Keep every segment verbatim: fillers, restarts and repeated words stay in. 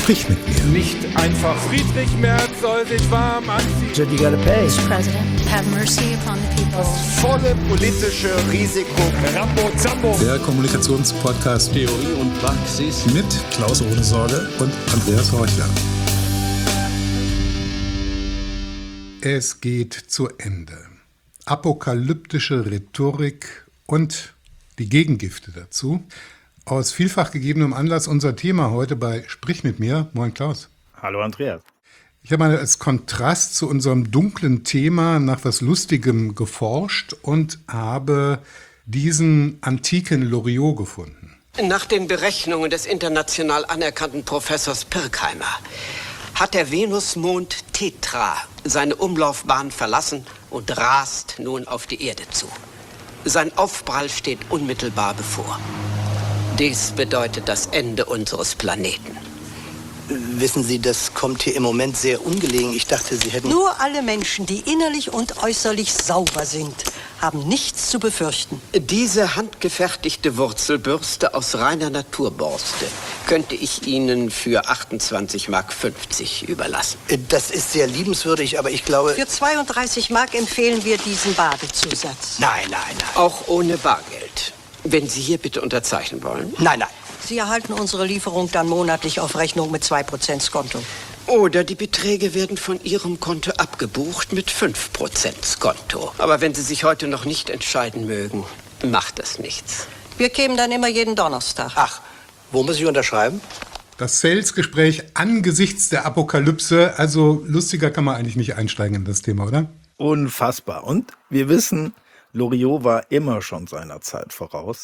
Sprich mit mir. Nicht einfach Friedrich Merz soll sich warm anziehen. So you gotta pay. Mister President, have mercy upon the people. Das volle politische Risiko. Rambo Zambo. Der Kommunikationspodcast Theorie und Praxis mit Klaus Ohnesorge und Andreas Horchler. Es geht zu Ende. Apokalyptische Rhetorik und die Gegengifte dazu. Aus vielfach gegebenem Anlass unser Thema heute bei Sprich mit mir. Moin Klaus. Hallo Andreas. Ich habe mal als Kontrast zu unserem dunklen Thema nach was Lustigem geforscht und habe diesen antiken Loriot gefunden. Nach den Berechnungen des international anerkannten Professors Pirkheimer hat der Venusmond Tetra seine Umlaufbahn verlassen und rast nun auf die Erde zu. Sein Aufprall steht unmittelbar bevor. Dies bedeutet das Ende unseres Planeten. Wissen Sie, das kommt hier im Moment sehr ungelegen. Ich dachte, Sie hätten... Nur alle Menschen, die innerlich und äußerlich sauber sind, haben nichts zu befürchten. Diese handgefertigte Wurzelbürste aus reiner Naturborste könnte ich Ihnen für achtundzwanzig Mark fünfzig überlassen. Das ist sehr liebenswürdig, aber ich glaube... Für zweiunddreißig Mark empfehlen wir diesen Badezusatz. Nein, nein, nein. Auch ohne Bargeld. Wenn Sie hier bitte unterzeichnen wollen. Nein, nein. Sie erhalten unsere Lieferung dann monatlich auf Rechnung mit zwei Prozent Skonto. Oder die Beträge werden von Ihrem Konto abgebucht mit fünf Prozent Skonto. Aber wenn Sie sich heute noch nicht entscheiden mögen, macht das nichts. Wir kämen dann immer jeden Donnerstag. Ach, wo muss ich unterschreiben? Das Sales-Gespräch angesichts der Apokalypse. Also lustiger kann man eigentlich nicht einsteigen in das Thema, oder? Unfassbar. Und wir wissen, Loriot war immer schon seiner Zeit voraus.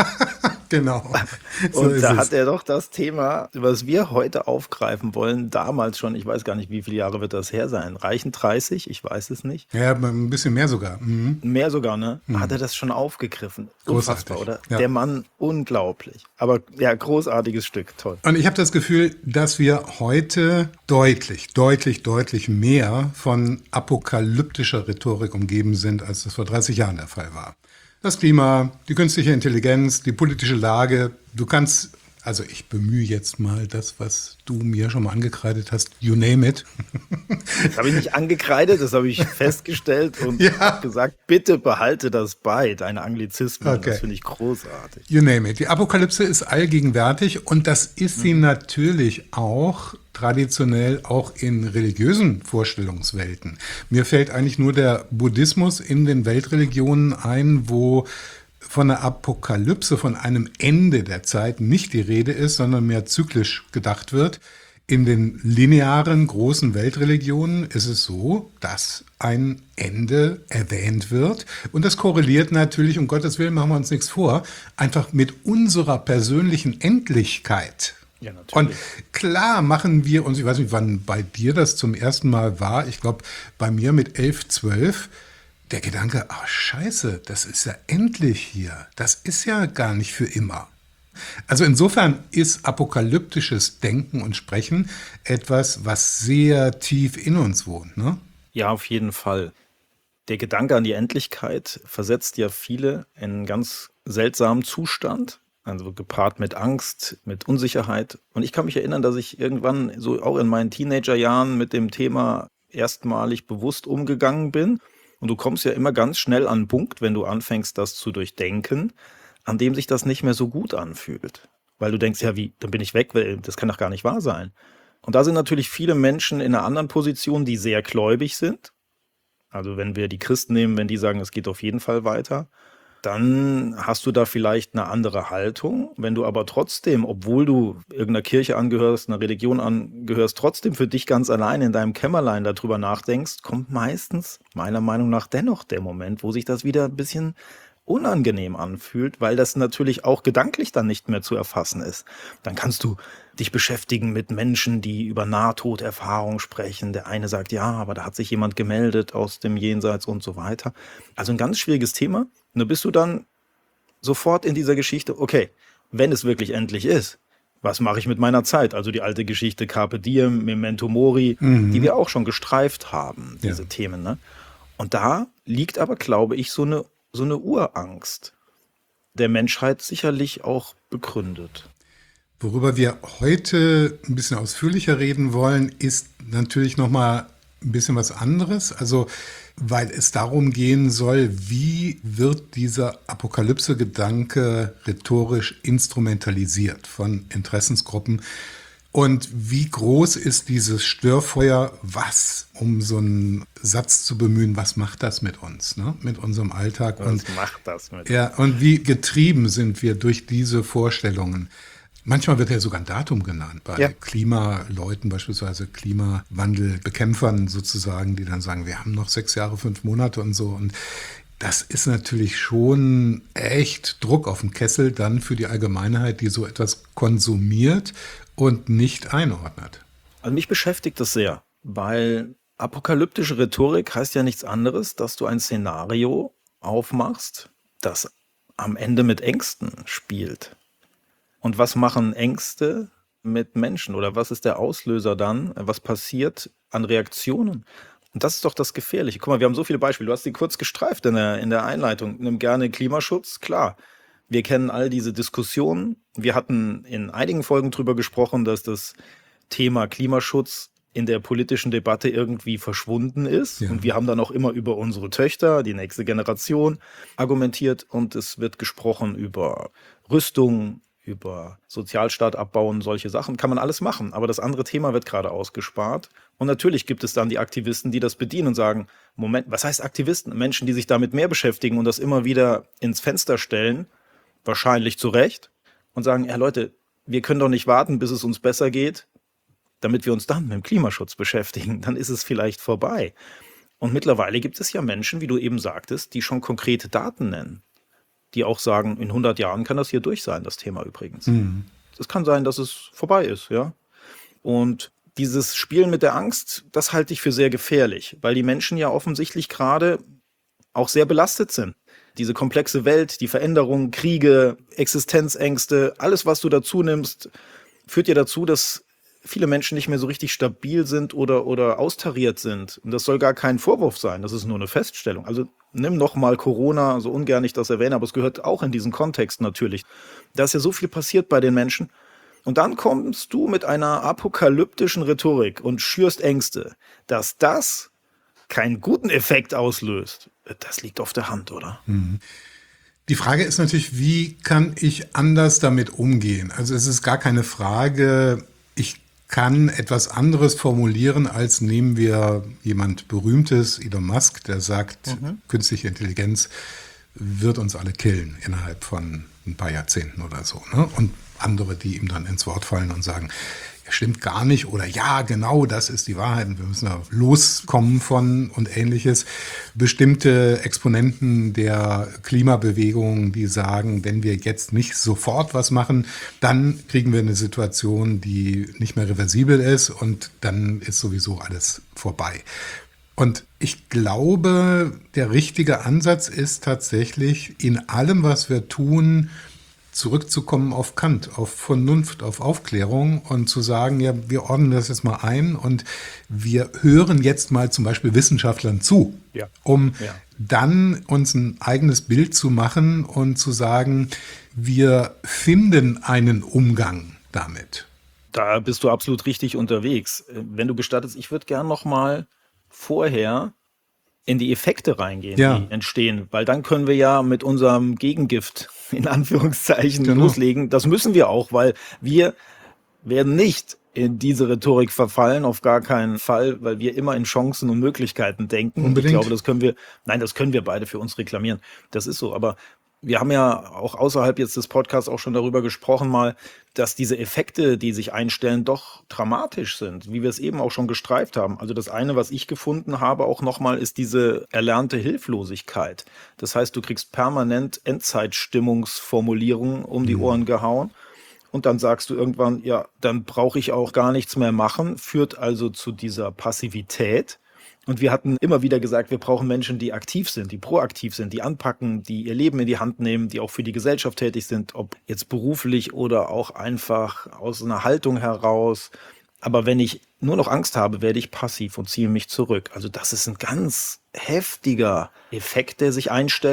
Genau. So Und da ist hat es. er doch das Thema, was wir heute aufgreifen wollen, damals schon, ich weiß gar nicht, wie viele Jahre wird das her sein, reichen dreißig? Ich weiß es nicht. Ja, ein bisschen mehr sogar. Mhm. Mehr sogar, ne? Hat er das schon aufgegriffen. Unfassbar, Großartig. oder? Ja. Der Mann, unglaublich. Aber ja, großartiges Stück, toll. Und ich habe das Gefühl, dass wir heute deutlich, deutlich, deutlich mehr von apokalyptischer Rhetorik umgeben sind, als das vor dreißig Jahren der Fall war. Das Klima, die künstliche Intelligenz, die politische Lage. Du kannst, also ich bemühe jetzt mal das, was du mir schon mal angekreidet hast, you name it. Das habe ich nicht angekreidet, das habe ich festgestellt und Ja. hab gesagt, bitte behalte das bei, deine Anglizismen. Okay. Das finde ich großartig. You name it. Die Apokalypse ist allgegenwärtig und das ist sie natürlich auch traditionell auch in religiösen Vorstellungswelten. Mir fällt eigentlich nur der Buddhismus in den Weltreligionen ein, wo von einer Apokalypse, von einem Ende der Zeit nicht die Rede ist, sondern mehr zyklisch gedacht wird. In den linearen großen Weltreligionen ist es so, dass ein Ende erwähnt wird. Und das korreliert natürlich, um Gottes Willen machen wir uns nichts vor, einfach mit unserer persönlichen Endlichkeit. Ja, natürlich. Und klar machen wir uns, ich weiß nicht, wann bei dir das zum ersten Mal war, ich glaube bei mir mit elf, zwölf, der Gedanke, ach scheiße, das ist ja endlich hier, das ist ja gar nicht für immer. Also insofern ist apokalyptisches Denken und Sprechen etwas, was sehr tief in uns wohnt, ne? Ja, auf jeden Fall. Der Gedanke an die Endlichkeit versetzt ja viele in einen ganz seltsamen Zustand. Also gepaart mit Angst, mit Unsicherheit. Und ich kann mich erinnern, dass ich irgendwann so auch in meinen Teenagerjahren mit dem Thema erstmalig bewusst umgegangen bin. Und du kommst ja immer ganz schnell an einen Punkt, wenn du anfängst, das zu durchdenken, an dem sich das nicht mehr so gut anfühlt. Weil du denkst, ja wie, dann bin ich weg, weil das kann doch gar nicht wahr sein. Und da sind natürlich viele Menschen in einer anderen Position, die sehr gläubig sind. Also wenn wir die Christen nehmen, wenn die sagen, es geht auf jeden Fall weiter, dann hast du da vielleicht eine andere Haltung. Wenn du aber trotzdem, obwohl du irgendeiner Kirche angehörst, einer Religion angehörst, trotzdem für dich ganz allein in deinem Kämmerlein darüber nachdenkst, kommt meistens, meiner Meinung nach, dennoch der Moment, wo sich das wieder ein bisschen unangenehm anfühlt, weil das natürlich auch gedanklich dann nicht mehr zu erfassen ist. Dann kannst du dich beschäftigen mit Menschen, die über Nahtoderfahrung sprechen. Der eine sagt, ja, aber da hat sich jemand gemeldet aus dem Jenseits und so weiter. Also ein ganz schwieriges Thema. Und da bist du dann sofort in dieser Geschichte, okay, wenn es wirklich endlich ist, was mache ich mit meiner Zeit? Also die alte Geschichte Carpe Diem, Memento Mori, mhm. die wir auch schon gestreift haben, diese ja. Themen. Ne? Und da liegt aber, glaube ich, so eine, so eine Urangst der Menschheit sicherlich auch begründet. Worüber wir heute ein bisschen ausführlicher reden wollen, ist natürlich nochmal ein bisschen was anderes. Also, weil es darum gehen soll, wie wird dieser Apokalypse-Gedanke rhetorisch instrumentalisiert von Interessensgruppen und wie groß ist dieses Störfeuer, was, um so einen Satz zu bemühen, was macht das mit uns, ne? Mit unserem Alltag? Was und, macht das mit ja, und wie getrieben sind wir durch diese Vorstellungen? Manchmal wird ja sogar ein Datum genannt, bei Ja. Klimaleuten beispielsweise, Klimawandelbekämpfern sozusagen, die dann sagen, wir haben noch sechs Jahre, fünf Monate und so. Und das ist natürlich schon echt Druck auf den Kessel dann für die Allgemeinheit, die so etwas konsumiert und nicht einordnet. Also mich beschäftigt das sehr, weil apokalyptische Rhetorik heißt ja nichts anderes, dass du ein Szenario aufmachst, das am Ende mit Ängsten spielt. Und was machen Ängste mit Menschen oder was ist der Auslöser dann? Was passiert an Reaktionen? Und das ist doch das Gefährliche. Guck mal, wir haben so viele Beispiele. Du hast die kurz gestreift in der, in der Einleitung. Nimm gerne Klimaschutz, klar. Wir kennen all diese Diskussionen. Wir hatten in einigen Folgen drüber gesprochen, dass das Thema Klimaschutz in der politischen Debatte irgendwie verschwunden ist. Ja. Und wir haben dann auch immer über unsere Töchter, die nächste Generation, argumentiert. Und es wird gesprochen über Rüstung, über Sozialstaat abbauen, solche Sachen. Kann man alles machen. Aber das andere Thema wird gerade ausgespart. Und natürlich gibt es dann die Aktivisten, die das bedienen und sagen, Moment, was heißt Aktivisten? Menschen, die sich damit mehr beschäftigen und das immer wieder ins Fenster stellen, wahrscheinlich zu Recht, und sagen, ja Leute, wir können doch nicht warten, bis es uns besser geht, damit wir uns dann mit dem Klimaschutz beschäftigen. Dann ist es vielleicht vorbei. Und mittlerweile gibt es ja Menschen, wie du eben sagtest, die schon konkrete Daten nennen, die auch sagen, in hundert Jahren kann das hier durch sein, das Thema übrigens. Mhm. Es kann sein, dass es vorbei ist, ja. Und dieses Spielen mit der Angst, das halte ich für sehr gefährlich, weil die Menschen ja offensichtlich gerade auch sehr belastet sind. Diese komplexe Welt, die Veränderungen, Kriege, Existenzängste, alles, was du dazu nimmst, führt ja dazu, dass viele Menschen nicht mehr so richtig stabil sind oder, oder austariert sind. Und das soll gar kein Vorwurf sein, das ist nur eine Feststellung. Also nimm noch mal Corona, so ungern ich das erwähne, aber es gehört auch in diesen Kontext natürlich. Da ist ja so viel passiert bei den Menschen. Und dann kommst du mit einer apokalyptischen Rhetorik und schürst Ängste. Dass das keinen guten Effekt auslöst, das liegt auf der Hand, oder? Die Frage ist natürlich, wie kann ich anders damit umgehen? Also es ist gar keine Frage, ich kann etwas anderes formulieren, als nehmen wir jemand Berühmtes, Elon Musk, der sagt, mhm. künstliche Intelligenz wird uns alle killen innerhalb von ein paar Jahrzehnten oder so. Ne? Und andere, die ihm dann ins Wort fallen und sagen, ja, stimmt gar nicht oder ja, genau, das ist die Wahrheit und wir müssen da loskommen von und Ähnliches. Bestimmte Exponenten der Klimabewegung, die sagen, wenn wir jetzt nicht sofort was machen, dann kriegen wir eine Situation, die nicht mehr reversibel ist und dann ist sowieso alles vorbei. Und ich glaube, der richtige Ansatz ist tatsächlich, in allem, was wir tun, zurückzukommen auf Kant, auf Vernunft, auf Aufklärung und zu sagen, ja, wir ordnen das jetzt mal ein und wir hören jetzt mal zum Beispiel Wissenschaftlern zu, Ja. um Ja. dann uns ein eigenes Bild zu machen und zu sagen, wir finden einen Umgang damit. Da bist du absolut richtig unterwegs. Wenn du gestattest, ich würde gern noch mal vorher in die Effekte reingehen, Ja. die entstehen, weil dann können wir ja mit unserem Gegengift in Anführungszeichen Genau. loslegen. Das müssen wir auch, weil wir werden nicht in diese Rhetorik verfallen, auf gar keinen Fall, weil wir immer in Chancen und Möglichkeiten denken. Und ich Unbedingt. glaube, das können wir, nein, das können wir beide für uns reklamieren. Das ist so, aber wir haben ja auch außerhalb jetzt des Podcasts auch schon darüber gesprochen mal, dass diese Effekte, die sich einstellen, doch dramatisch sind, wie wir es eben auch schon gestreift haben. Also das eine, was ich gefunden habe auch nochmal, ist diese erlernte Hilflosigkeit. Das heißt, du kriegst permanent Endzeitstimmungsformulierungen um die Ohren gehauen und dann sagst du irgendwann, ja, dann brauche ich auch gar nichts mehr machen, führt also zu dieser Passivität. Und wir hatten immer wieder gesagt, wir brauchen Menschen, die aktiv sind, die proaktiv sind, die anpacken, die ihr Leben in die Hand nehmen, die auch für die Gesellschaft tätig sind, ob jetzt beruflich oder auch einfach aus einer Haltung heraus. Aber wenn ich nur noch Angst habe, werde ich passiv und ziehe mich zurück. Also das ist ein ganz heftiger Effekt, der sich einstellt.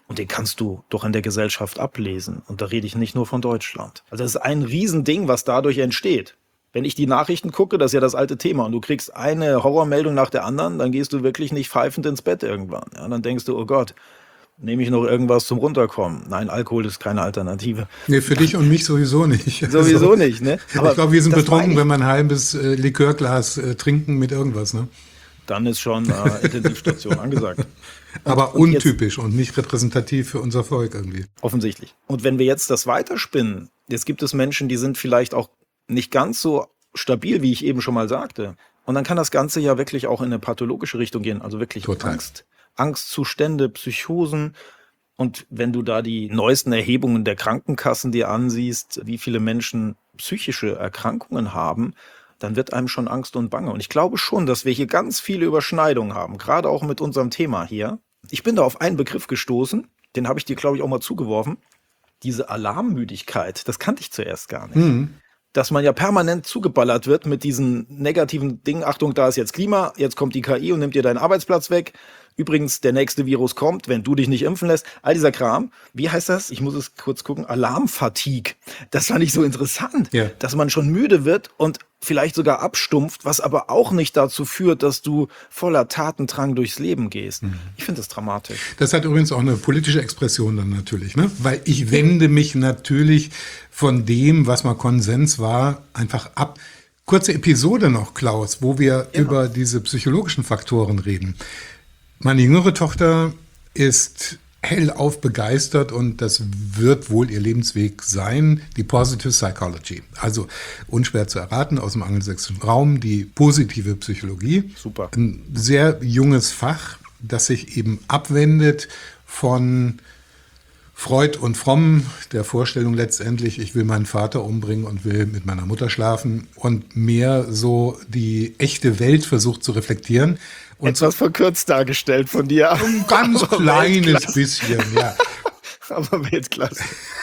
Und den kannst du doch in der Gesellschaft ablesen. Und da rede ich nicht nur von Deutschland. Also das ist ein Riesending, was dadurch entsteht. Wenn ich die Nachrichten gucke, das ist ja das alte Thema, und du kriegst eine Horrormeldung nach der anderen, dann gehst du wirklich nicht pfeifend ins Bett irgendwann. Ja, dann denkst du, oh Gott, nehme ich noch irgendwas zum Runterkommen? Nein, Alkohol ist keine Alternative. Nee, für dich und mich sowieso nicht. Sowieso also, nicht, ne? Aber ich glaube, wir sind betrunken, wenn wir ein halbes äh, Likörglas äh, trinken mit irgendwas, ne? Dann ist schon äh, Intensivstation angesagt. Aber und untypisch jetzt, und nicht repräsentativ für unser Volk irgendwie. Offensichtlich. Und wenn wir jetzt das weiterspinnen, jetzt gibt es Menschen, die sind vielleicht auch nicht ganz so stabil, wie ich eben schon mal sagte. Und dann kann das Ganze ja wirklich auch in eine pathologische Richtung gehen. Also wirklich Total. Angst, Angstzustände, Psychosen. Und wenn du da die neuesten Erhebungen der Krankenkassen dir ansiehst, wie viele Menschen psychische Erkrankungen haben, dann wird einem schon Angst und Bange. Und ich glaube schon, dass wir hier ganz viele Überschneidungen haben, gerade auch mit unserem Thema hier. Ich bin da auf einen Begriff gestoßen, den habe ich dir, glaube ich, auch mal zugeworfen. Diese Alarmmüdigkeit, das kannte ich zuerst gar nicht. Mhm. Dass man ja permanent zugeballert wird mit diesen negativen Dingen. Achtung, da ist jetzt Klima, jetzt kommt die K I und nimmt dir deinen Arbeitsplatz weg. Übrigens, der nächste Virus kommt, wenn du dich nicht impfen lässt. All dieser Kram. Wie heißt das? Ich muss es kurz gucken. Alarmfatigue. Das fand ich so interessant, ja. Dass man schon müde wird und vielleicht sogar abstumpft, was aber auch nicht dazu führt, dass du voller Tatendrang durchs Leben gehst. Mhm. Ich finde das dramatisch. Das hat übrigens auch eine politische Expression dann natürlich, ne? Weil ich wende mich natürlich von dem, was mal Konsens war, einfach ab. Kurze Episode noch, Klaus, wo wir ja. über diese psychologischen Faktoren reden. Meine jüngere Tochter ist hellauf begeistert und das wird wohl ihr Lebensweg sein, die Positive Psychology. Also unschwer zu erraten aus dem angelsächsischen Raum, die positive Psychologie. Super. Ein sehr junges Fach, das sich eben abwendet von Freud und Fromm, der Vorstellung letztendlich, ich will meinen Vater umbringen und will mit meiner Mutter schlafen und mehr so die echte Welt versucht zu reflektieren. Und etwas verkürzt dargestellt von dir. Ein ganz aber kleines Weltklasse. Bisschen, ja. Aber Weltklasse.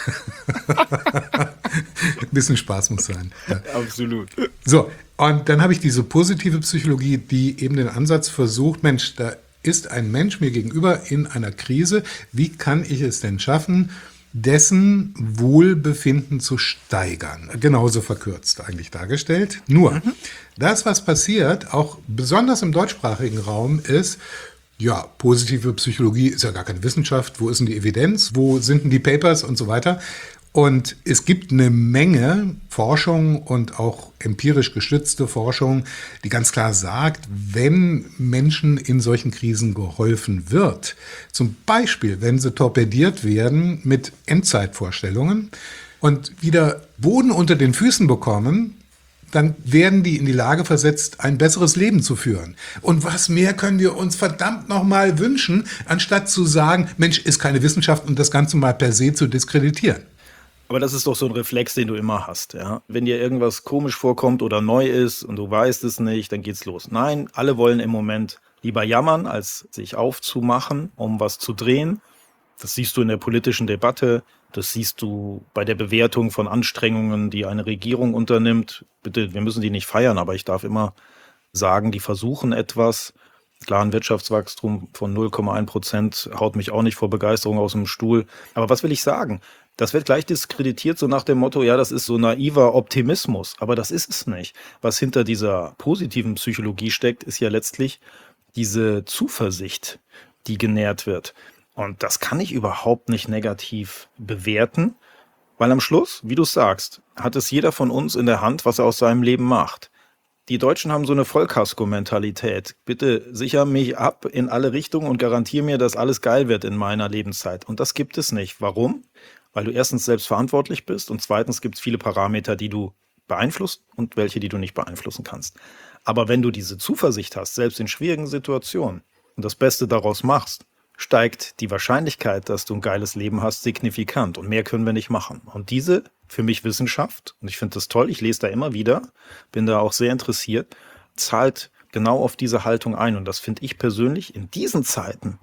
Ein bisschen Spaß muss sein. Ja. Absolut. So, und dann habe ich diese positive Psychologie, die eben den Ansatz versucht, Mensch, da ist ein Mensch mir gegenüber in einer Krise. Wie kann ich es denn schaffen, dessen Wohlbefinden zu steigern? Genauso verkürzt eigentlich dargestellt. Nur, mhm. das, was passiert, auch besonders im deutschsprachigen Raum, ist, ja, positive Psychologie ist ja gar keine Wissenschaft. Wo ist denn die Evidenz? Wo sind denn die Papers und so weiter? Und es gibt eine Menge Forschung und auch empirisch gestützte Forschung, die ganz klar sagt, wenn Menschen in solchen Krisen geholfen wird, zum Beispiel, wenn sie torpediert werden mit Endzeitvorstellungen und wieder Boden unter den Füßen bekommen, dann werden die in die Lage versetzt, ein besseres Leben zu führen. Und was mehr können wir uns verdammt nochmal wünschen, anstatt zu sagen, Mensch, ist keine Wissenschaft und das Ganze mal per se zu diskreditieren. Aber das ist doch so ein Reflex, den du immer hast, ja. Wenn dir irgendwas komisch vorkommt oder neu ist und du weißt es nicht, dann geht's los. Nein, alle wollen im Moment lieber jammern, als sich aufzumachen, um was zu drehen. Das siehst du in der politischen Debatte, das siehst du bei der Bewertung von Anstrengungen, die eine Regierung unternimmt. Bitte, wir müssen die nicht feiern, aber ich darf immer sagen, die versuchen etwas. Klar, ein Wirtschaftswachstum von null Komma eins Prozent haut mich auch nicht vor Begeisterung aus dem Stuhl. Aber was will ich sagen? Das wird gleich diskreditiert, so nach dem Motto, ja, das ist so naiver Optimismus. Aber das ist es nicht. Was hinter dieser positiven Psychologie steckt, ist ja letztlich diese Zuversicht, die genährt wird. Und das kann ich überhaupt nicht negativ bewerten, weil am Schluss, wie du sagst, hat es jeder von uns in der Hand, was er aus seinem Leben macht. Die Deutschen haben so eine Vollkasko-Mentalität. Bitte sicher mich ab in alle Richtungen und garantiere mir, dass alles geil wird in meiner Lebenszeit. Und das gibt es nicht. Warum? Weil du erstens selbst verantwortlich bist und zweitens gibt es viele Parameter, die du beeinflusst und welche, die du nicht beeinflussen kannst. Aber wenn du diese Zuversicht hast, selbst in schwierigen Situationen und das Beste daraus machst, steigt die Wahrscheinlichkeit, dass du ein geiles Leben hast, signifikant. Und mehr können wir nicht machen. Und diese, für mich Wissenschaft, und ich finde das toll, ich lese da immer wieder, bin da auch sehr interessiert, zahlt genau auf diese Haltung ein. Und das finde ich persönlich in diesen Zeiten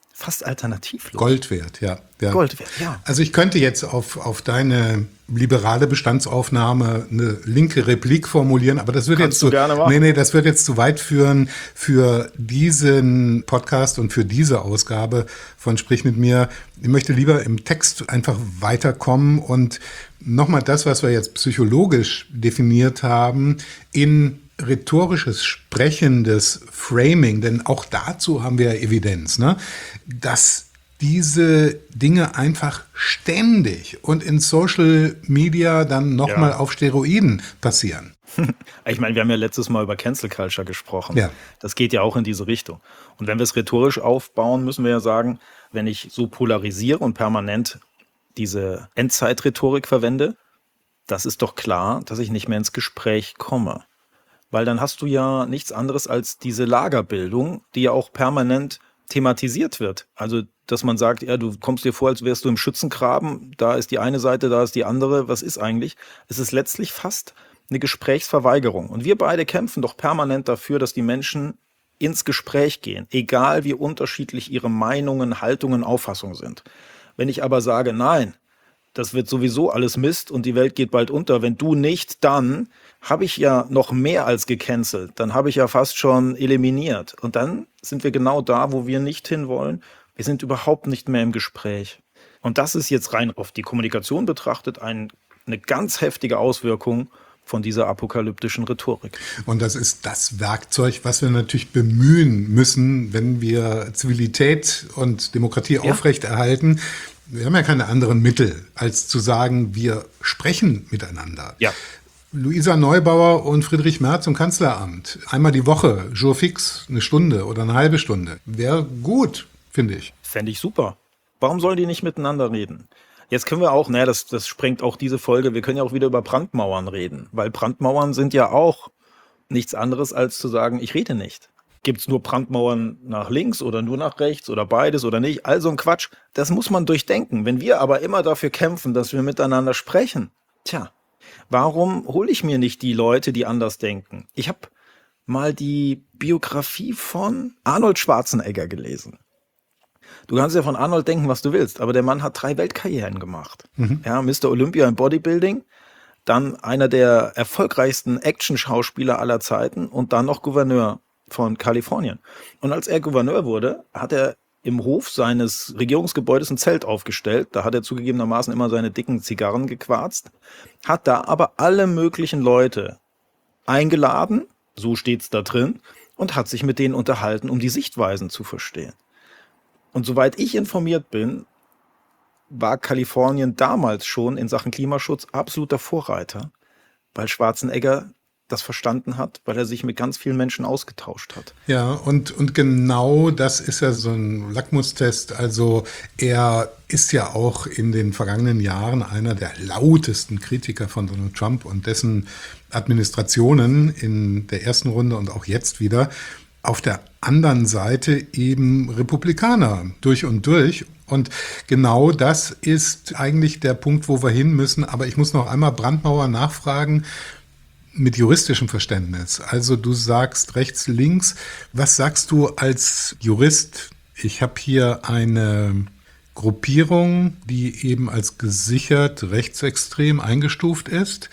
fast alternativlos. Gold wert, ja. ja. Gold wert, ja. Also ich könnte jetzt auf, auf deine liberale Bestandsaufnahme eine linke Replik formulieren, aber das wird Kannst jetzt du zu, gerne machen. nee, nee, das wird jetzt zu weit führen für diesen Podcast und für diese Ausgabe von Sprich mit mir. Ich möchte lieber im Text einfach weiterkommen und nochmal das, was wir jetzt psychologisch definiert haben, in rhetorisches, sprechendes Framing, denn auch dazu haben wir ja Evidenz, ne? Dass diese Dinge einfach ständig und in Social Media dann nochmal Ja. auf Steroiden passieren. Ich meine, wir haben ja letztes Mal über Cancel Culture gesprochen. Ja. Das geht ja auch in diese Richtung. Und wenn wir es rhetorisch aufbauen, müssen wir ja sagen, wenn ich so polarisiere und permanent diese Endzeitrhetorik verwende, das ist doch klar, dass ich nicht mehr ins Gespräch komme. Weil dann hast du ja nichts anderes als diese Lagerbildung, die ja auch permanent thematisiert wird. Also, dass man sagt, ja, du kommst dir vor, als wärst du im Schützengraben, da ist die eine Seite, da ist die andere. Was ist eigentlich? Es ist letztlich fast eine Gesprächsverweigerung. Und wir beide kämpfen doch permanent dafür, dass die Menschen ins Gespräch gehen, egal wie unterschiedlich ihre Meinungen, Haltungen, Auffassungen sind. Wenn ich aber sage, nein, das wird sowieso alles Mist und die Welt geht bald unter. Wenn du nicht, dann habe ich ja noch mehr als gecancelt. Dann habe ich ja fast schon eliminiert. Und dann sind wir genau da, wo wir nicht hinwollen. Wir sind überhaupt nicht mehr im Gespräch. Und das ist jetzt rein auf die Kommunikation betrachtet ein, eine ganz heftige Auswirkung von dieser apokalyptischen Rhetorik. Und das ist das Werkzeug, was wir natürlich bemühen müssen, wenn wir Zivilität und Demokratie Ja. aufrechterhalten. Wir haben ja keine anderen Mittel, als zu sagen, wir sprechen miteinander. Ja. Luisa Neubauer und Friedrich Merz im Kanzleramt. Einmal die Woche, jour fix, eine Stunde oder eine halbe Stunde. Wäre gut, finde ich. Fände ich super. Warum sollen die nicht miteinander reden? Jetzt können wir auch, naja, das, das sprengt auch diese Folge, wir können ja auch wieder über Brandmauern reden. Weil Brandmauern sind ja auch nichts anderes, als zu sagen, ich rede nicht. Gibt es nur Brandmauern nach links oder nur nach rechts oder beides oder nicht? Also ein Quatsch. Das muss man durchdenken. Wenn wir aber immer dafür kämpfen, dass wir miteinander sprechen, tja, warum hole ich mir nicht die Leute, die anders denken? Ich habe mal die Biografie von Arnold Schwarzenegger gelesen. Du kannst ja von Arnold denken, was du willst, aber der Mann hat drei Weltkarrieren gemacht. Mhm. Ja, Mister Olympia im Bodybuilding, dann einer der erfolgreichsten Action-Schauspieler aller Zeiten und dann noch Gouverneur von Kalifornien. Und als er Gouverneur wurde, hat er im Hof seines Regierungsgebäudes ein Zelt aufgestellt. Da hat er zugegebenermaßen immer seine dicken Zigarren gequarzt, hat da aber alle möglichen Leute eingeladen, so steht's da drin, und hat sich mit denen unterhalten, um die Sichtweisen zu verstehen. Und soweit ich informiert bin, war Kalifornien damals schon in Sachen Klimaschutz absoluter Vorreiter, weil Schwarzenegger das verstanden hat, weil er sich mit ganz vielen Menschen ausgetauscht hat. Ja, und, und genau das ist ja so ein Lackmustest. Also er ist ja auch in den vergangenen Jahren einer der lautesten Kritiker von Donald Trump und dessen Administrationen in der ersten Runde und auch jetzt wieder. Auf der anderen Seite eben Republikaner durch und durch. Und genau das ist eigentlich der Punkt, wo wir hin müssen. Aber ich muss noch einmal Brandmauer nachfragen mit juristischem Verständnis. Also du sagst rechts, links. Was sagst du als Jurist? Ich habe hier eine Gruppierung, die eben als gesichert rechtsextrem eingestuft ist.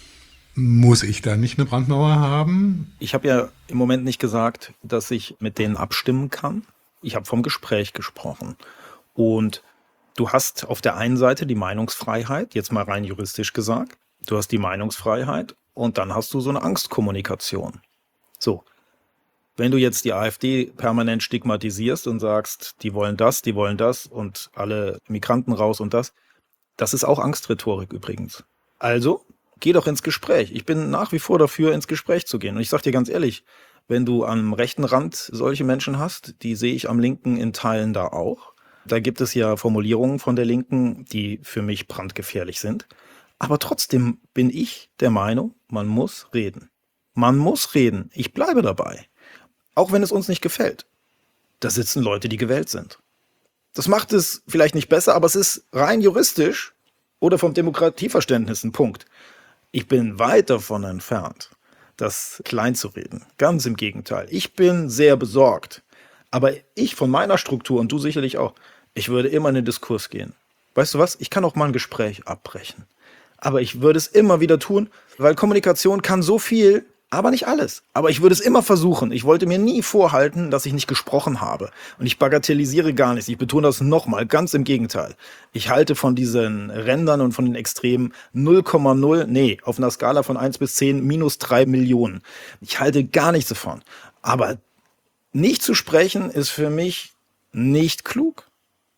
Muss ich da nicht eine Brandmauer haben? Ich habe ja im Moment nicht gesagt, dass ich mit denen abstimmen kann. Ich habe vom Gespräch gesprochen. Und du hast auf der einen Seite die Meinungsfreiheit, jetzt mal rein juristisch gesagt. Du hast die Meinungsfreiheit und dann hast du so eine Angstkommunikation. So, wenn du jetzt die AfD permanent stigmatisierst und sagst, die wollen das, die wollen das und alle Migranten raus und das, das ist auch Angstrhetorik übrigens. Also geh doch ins Gespräch. Ich bin nach wie vor dafür, ins Gespräch zu gehen. Und ich sag dir ganz ehrlich, wenn du am rechten Rand solche Menschen hast, die sehe ich am linken in Teilen da auch. Da gibt es ja Formulierungen von der Linken, die für mich brandgefährlich sind. Aber trotzdem bin ich der Meinung, man muss reden. Man muss reden. Ich bleibe dabei. Auch wenn es uns nicht gefällt. Da sitzen Leute, die gewählt sind. Das macht es vielleicht nicht besser, aber es ist rein juristisch oder vom Demokratieverständnis ein Punkt. Ich bin weit davon entfernt, das klein zu reden. Ganz im Gegenteil. Ich bin sehr besorgt. Aber ich von meiner Struktur und du sicherlich auch, ich würde immer in den Diskurs gehen. Weißt du was? Ich kann auch mal ein Gespräch abbrechen. Aber ich würde es immer wieder tun, weil Kommunikation kann so viel, aber nicht alles. Aber ich würde es immer versuchen. Ich wollte mir nie vorhalten, dass ich nicht gesprochen habe. Und ich bagatellisiere gar nichts. Ich betone das nochmal, ganz im Gegenteil. Ich halte von diesen Rändern und von den Extremen null Komma null, nee, auf einer Skala von eins bis zehn, minus drei Millionen. Ich halte gar nichts davon. Aber nicht zu sprechen ist für mich nicht klug.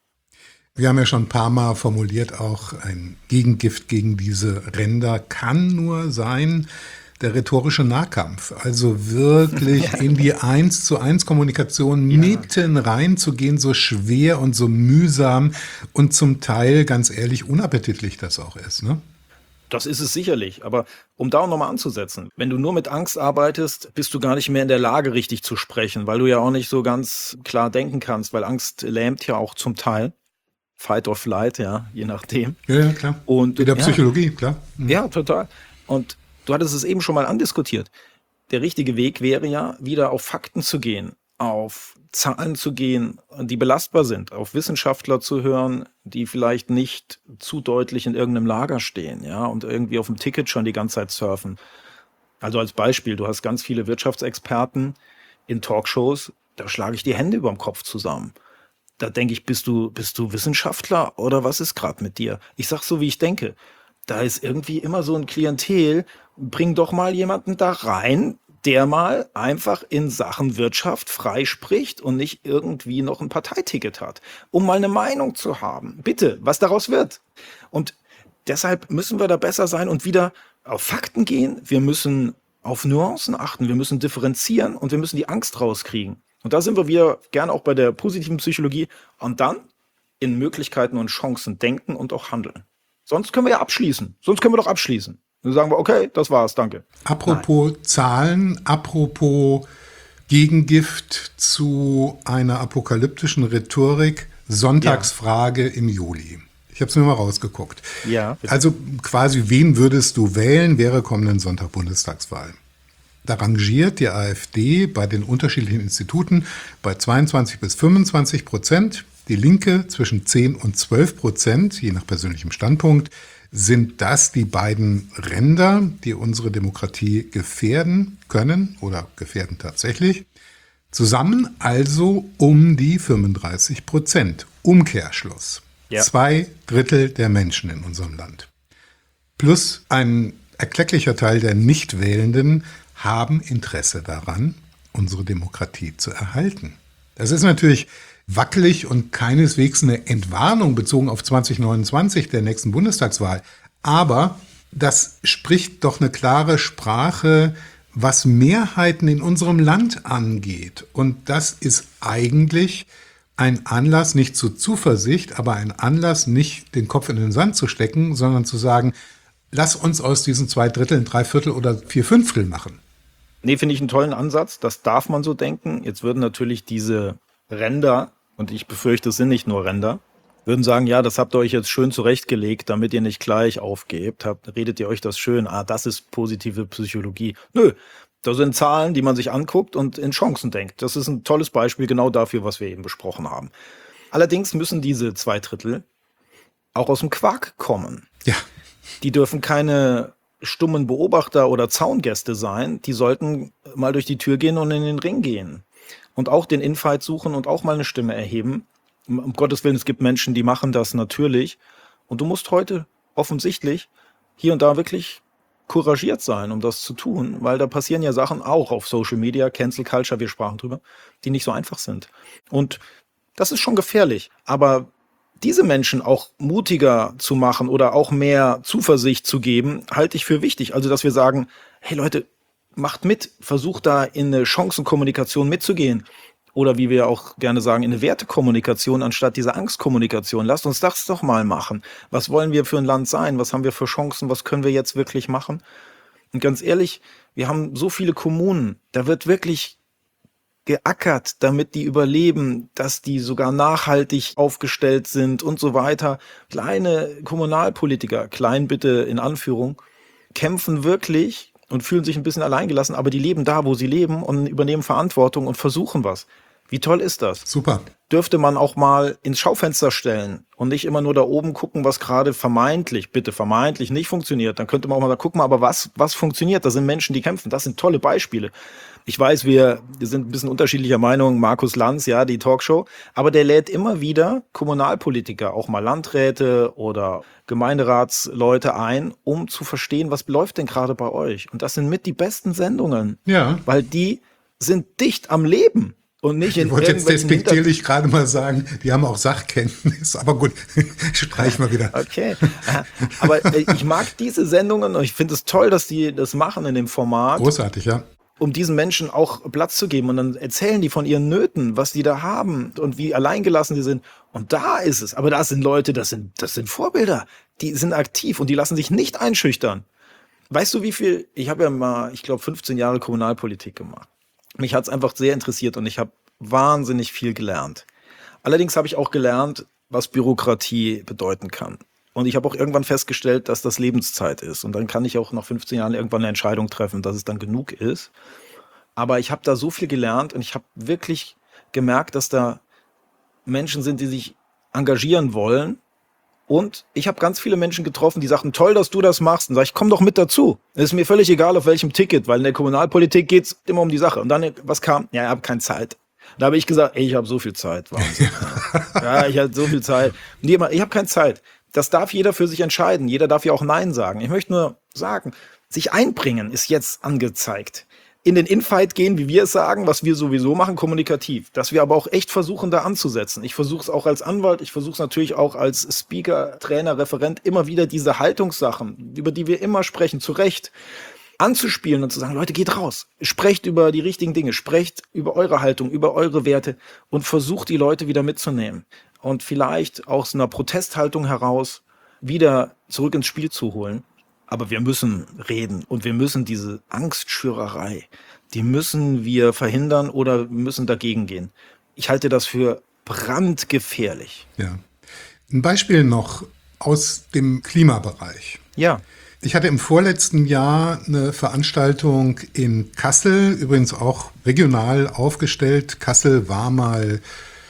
Wir haben ja schon ein paar Mal formuliert, auch ein Gegengift gegen diese Ränder kann nur sein, der rhetorische Nahkampf. Also wirklich ja. in die eins zu eins Kommunikation ja. mitten reinzugehen, so schwer und so mühsam und zum Teil, ganz ehrlich, unappetitlich das auch ist, ne? Das ist es sicherlich, aber um da auch nochmal anzusetzen, wenn du nur mit Angst arbeitest, bist du gar nicht mehr in der Lage, richtig zu sprechen, weil du ja auch nicht so ganz klar denken kannst, weil Angst lähmt ja auch zum Teil. Fight or flight, ja, je nachdem. Ja, ja klar. Und, Wieder ja, Psychologie, klar. Mhm. Ja, total. Und du hattest es eben schon mal andiskutiert. Der richtige Weg wäre ja, wieder auf Fakten zu gehen, auf Zahlen zu gehen, die belastbar sind, auf Wissenschaftler zu hören, die vielleicht nicht zu deutlich in irgendeinem Lager stehen, ja, und irgendwie auf dem Ticket schon die ganze Zeit surfen. Also als Beispiel, du hast ganz viele Wirtschaftsexperten in Talkshows, da schlage ich die Hände über dem Kopf zusammen. Da denke ich, bist du, bist du Wissenschaftler oder was ist gerade mit dir? Ich sag so, wie ich denke. Da ist irgendwie immer so ein Klientel, bring doch mal jemanden da rein, der mal einfach in Sachen Wirtschaft frei spricht und nicht irgendwie noch ein Parteiticket hat, um mal eine Meinung zu haben. Bitte, was daraus wird. Und deshalb müssen wir da besser sein und wieder auf Fakten gehen. Wir müssen auf Nuancen achten, wir müssen differenzieren und wir müssen die Angst rauskriegen. Und da sind wir wieder gerne auch bei der positiven Psychologie und dann in Möglichkeiten und Chancen denken und auch handeln. Sonst können wir ja abschließen. Sonst können wir doch abschließen. Dann sagen wir, okay, das war's, danke. Apropos Nein. Zahlen, apropos Gegengift zu einer apokalyptischen Rhetorik, Sonntagsfrage ja. im Juli. Ich habe es mir mal rausgeguckt. Ja, bitte. Also quasi, wen würdest du wählen, wäre kommenden Sonntag Bundestagswahl. Da rangiert die AfD bei den unterschiedlichen Instituten bei zweiundzwanzig bis fünfundzwanzig Prozent. Die Linke zwischen zehn und zwölf Prozent, je nach persönlichem Standpunkt. Sind das die beiden Ränder, die unsere Demokratie gefährden können oder gefährden tatsächlich? Zusammen also um die fünfunddreißig Prozent. Umkehrschluss. Ja. Zwei Drittel der Menschen in unserem Land. Plus ein erklecklicher Teil der Nichtwählenden haben Interesse daran, unsere Demokratie zu erhalten. Das ist natürlich wackelig und keineswegs eine Entwarnung bezogen auf zwanzig neunundzwanzig, der nächsten Bundestagswahl. Aber das spricht doch eine klare Sprache, was Mehrheiten in unserem Land angeht. Und das ist eigentlich ein Anlass nicht zur Zuversicht, aber ein Anlass, nicht den Kopf in den Sand zu stecken, sondern zu sagen, lass uns aus diesen zwei Dritteln, drei Viertel oder vier Fünftel machen. Nee, finde ich einen tollen Ansatz. Das darf man so denken. Jetzt würden natürlich diese Ränder, und ich befürchte, es sind nicht nur Ränder, würden sagen, ja, das habt ihr euch jetzt schön zurechtgelegt, damit ihr nicht gleich aufgebt. Habt, redet ihr euch das schön? Ah, das ist positive Psychologie. Nö, das sind Zahlen, die man sich anguckt und in Chancen denkt. Das ist ein tolles Beispiel genau dafür, was wir eben besprochen haben. Allerdings müssen diese zwei Drittel auch aus dem Quark kommen. Ja. Die dürfen keine stummen Beobachter oder Zaungäste sein. Die sollten mal durch die Tür gehen und in den Ring gehen. Und auch den Infight suchen und auch mal eine Stimme erheben. Um Gottes Willen, es gibt Menschen, die machen das natürlich. Und du musst heute offensichtlich hier und da wirklich couragiert sein, um das zu tun, weil da passieren ja Sachen auch auf Social Media, Cancel Culture, wir sprachen drüber, die nicht so einfach sind. Und das ist schon gefährlich. Aber diese Menschen auch mutiger zu machen oder auch mehr Zuversicht zu geben, halte ich für wichtig. Also, dass wir sagen, hey Leute, macht mit, versucht da in eine Chancenkommunikation mitzugehen. Oder wie wir auch gerne sagen, in eine Wertekommunikation anstatt dieser Angstkommunikation. Lasst uns das doch mal machen. Was wollen wir für ein Land sein? Was haben wir für Chancen? Was können wir jetzt wirklich machen? Und ganz ehrlich, wir haben so viele Kommunen, da wird wirklich geackert, damit die überleben, dass die sogar nachhaltig aufgestellt sind und so weiter. Kleine Kommunalpolitiker, klein bitte in Anführung, kämpfen wirklich und fühlen sich ein bisschen alleingelassen, aber die leben da, wo sie leben und übernehmen Verantwortung und versuchen was. Wie toll ist das? Super. Dürfte man auch mal ins Schaufenster stellen und nicht immer nur da oben gucken, was gerade vermeintlich, bitte vermeintlich nicht funktioniert. Dann könnte man auch mal da gucken, aber was, was funktioniert? Das sind Menschen, die kämpfen. Das sind tolle Beispiele. Ich weiß, wir, wir sind ein bisschen unterschiedlicher Meinung. Markus Lanz, ja, die Talkshow. Aber der lädt immer wieder Kommunalpolitiker, auch mal Landräte oder Gemeinderatsleute ein, um zu verstehen, was läuft denn gerade bei euch. Und das sind mit die besten Sendungen. Ja. Weil die sind dicht am Leben. Und nicht in Ich wollte jetzt irgendwelchen despektierlich gerade mal sagen, die haben auch Sachkenntnis, aber gut, streich mal wieder. Okay, aber äh, ich mag diese Sendungen und ich finde es toll, dass die das machen in dem Format. Großartig, ja. Um diesen Menschen auch Platz zu geben und dann erzählen die von ihren Nöten, was die da haben und wie alleingelassen die sind. Und da ist es. Aber das sind Leute, das sind, das sind Vorbilder. Die sind aktiv und die lassen sich nicht einschüchtern. Weißt du, wie viel? Ich habe ja mal, ich glaube, fünfzehn Jahre Kommunalpolitik gemacht. Mich hat es einfach sehr interessiert und ich habe wahnsinnig viel gelernt. Allerdings habe ich auch gelernt, was Bürokratie bedeuten kann. Und ich habe auch irgendwann festgestellt, dass das Lebenszeit ist. Und dann kann ich auch nach fünfzehn Jahren irgendwann eine Entscheidung treffen, dass es dann genug ist. Aber ich habe da so viel gelernt und ich habe wirklich gemerkt, dass da Menschen sind, die sich engagieren wollen. Und ich habe ganz viele Menschen getroffen, die sagten, toll, dass du das machst. Und sag ich, komm doch mit dazu. Es ist mir völlig egal, auf welchem Ticket, weil in der Kommunalpolitik geht's immer um die Sache. Und dann, was kam? Ja, ich habe keine Zeit. Da habe ich gesagt, ey, ich habe so viel Zeit. Wahnsinn. Ja, ich habe so viel Zeit. Und jemand, ich habe keine Zeit. Das darf jeder für sich entscheiden. Jeder darf ja auch Nein sagen. Ich möchte nur sagen, sich einbringen ist jetzt angezeigt. In den Infight gehen, wie wir es sagen, was wir sowieso machen, kommunikativ. Dass wir aber auch echt versuchen, da anzusetzen. Ich versuche es auch als Anwalt, ich versuche es natürlich auch als Speaker, Trainer, Referent, immer wieder diese Haltungssachen, über die wir immer sprechen, zu Recht anzuspielen und zu sagen, Leute, geht raus. Sprecht über die richtigen Dinge, sprecht über eure Haltung, über eure Werte und versucht, die Leute wieder mitzunehmen. Und vielleicht aus einer Protesthaltung heraus wieder zurück ins Spiel zu holen. Aber wir müssen reden und wir müssen diese Angstschürerei, die müssen wir verhindern oder müssen dagegen gehen. Ich halte das für brandgefährlich. Ja. Ein Beispiel noch aus dem Klimabereich. Ja. Ich hatte im vorletzten Jahr eine Veranstaltung in Kassel, übrigens auch regional aufgestellt. Kassel war mal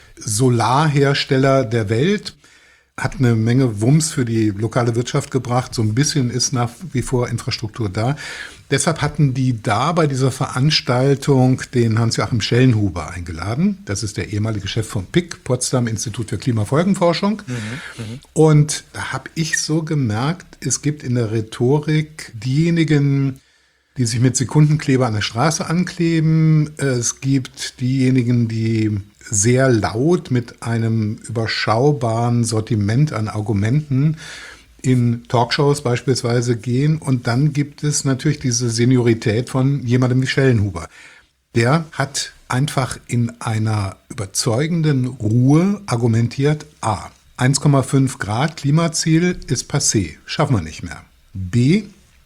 Solarhersteller der Welt, hat eine Menge Wumms für die lokale Wirtschaft gebracht. So ein bisschen ist nach wie vor Infrastruktur da. Deshalb hatten die da bei dieser Veranstaltung den Hans-Joachim Schellenhuber eingeladen. Das ist der ehemalige Chef vom P I C, Potsdam Institut für Klimafolgenforschung. Mhm, mh. Und da habe ich so gemerkt, es gibt in der Rhetorik diejenigen, die sich mit Sekundenkleber an der Straße ankleben. Es gibt diejenigen, die sehr laut mit einem überschaubaren Sortiment an Argumenten in Talkshows beispielsweise gehen. Und dann gibt es natürlich diese Seniorität von jemandem wie Schellenhuber. Der hat einfach in einer überzeugenden Ruhe argumentiert, a, eins Komma fünf Grad Klimaziel ist passé, schaffen wir nicht mehr. B,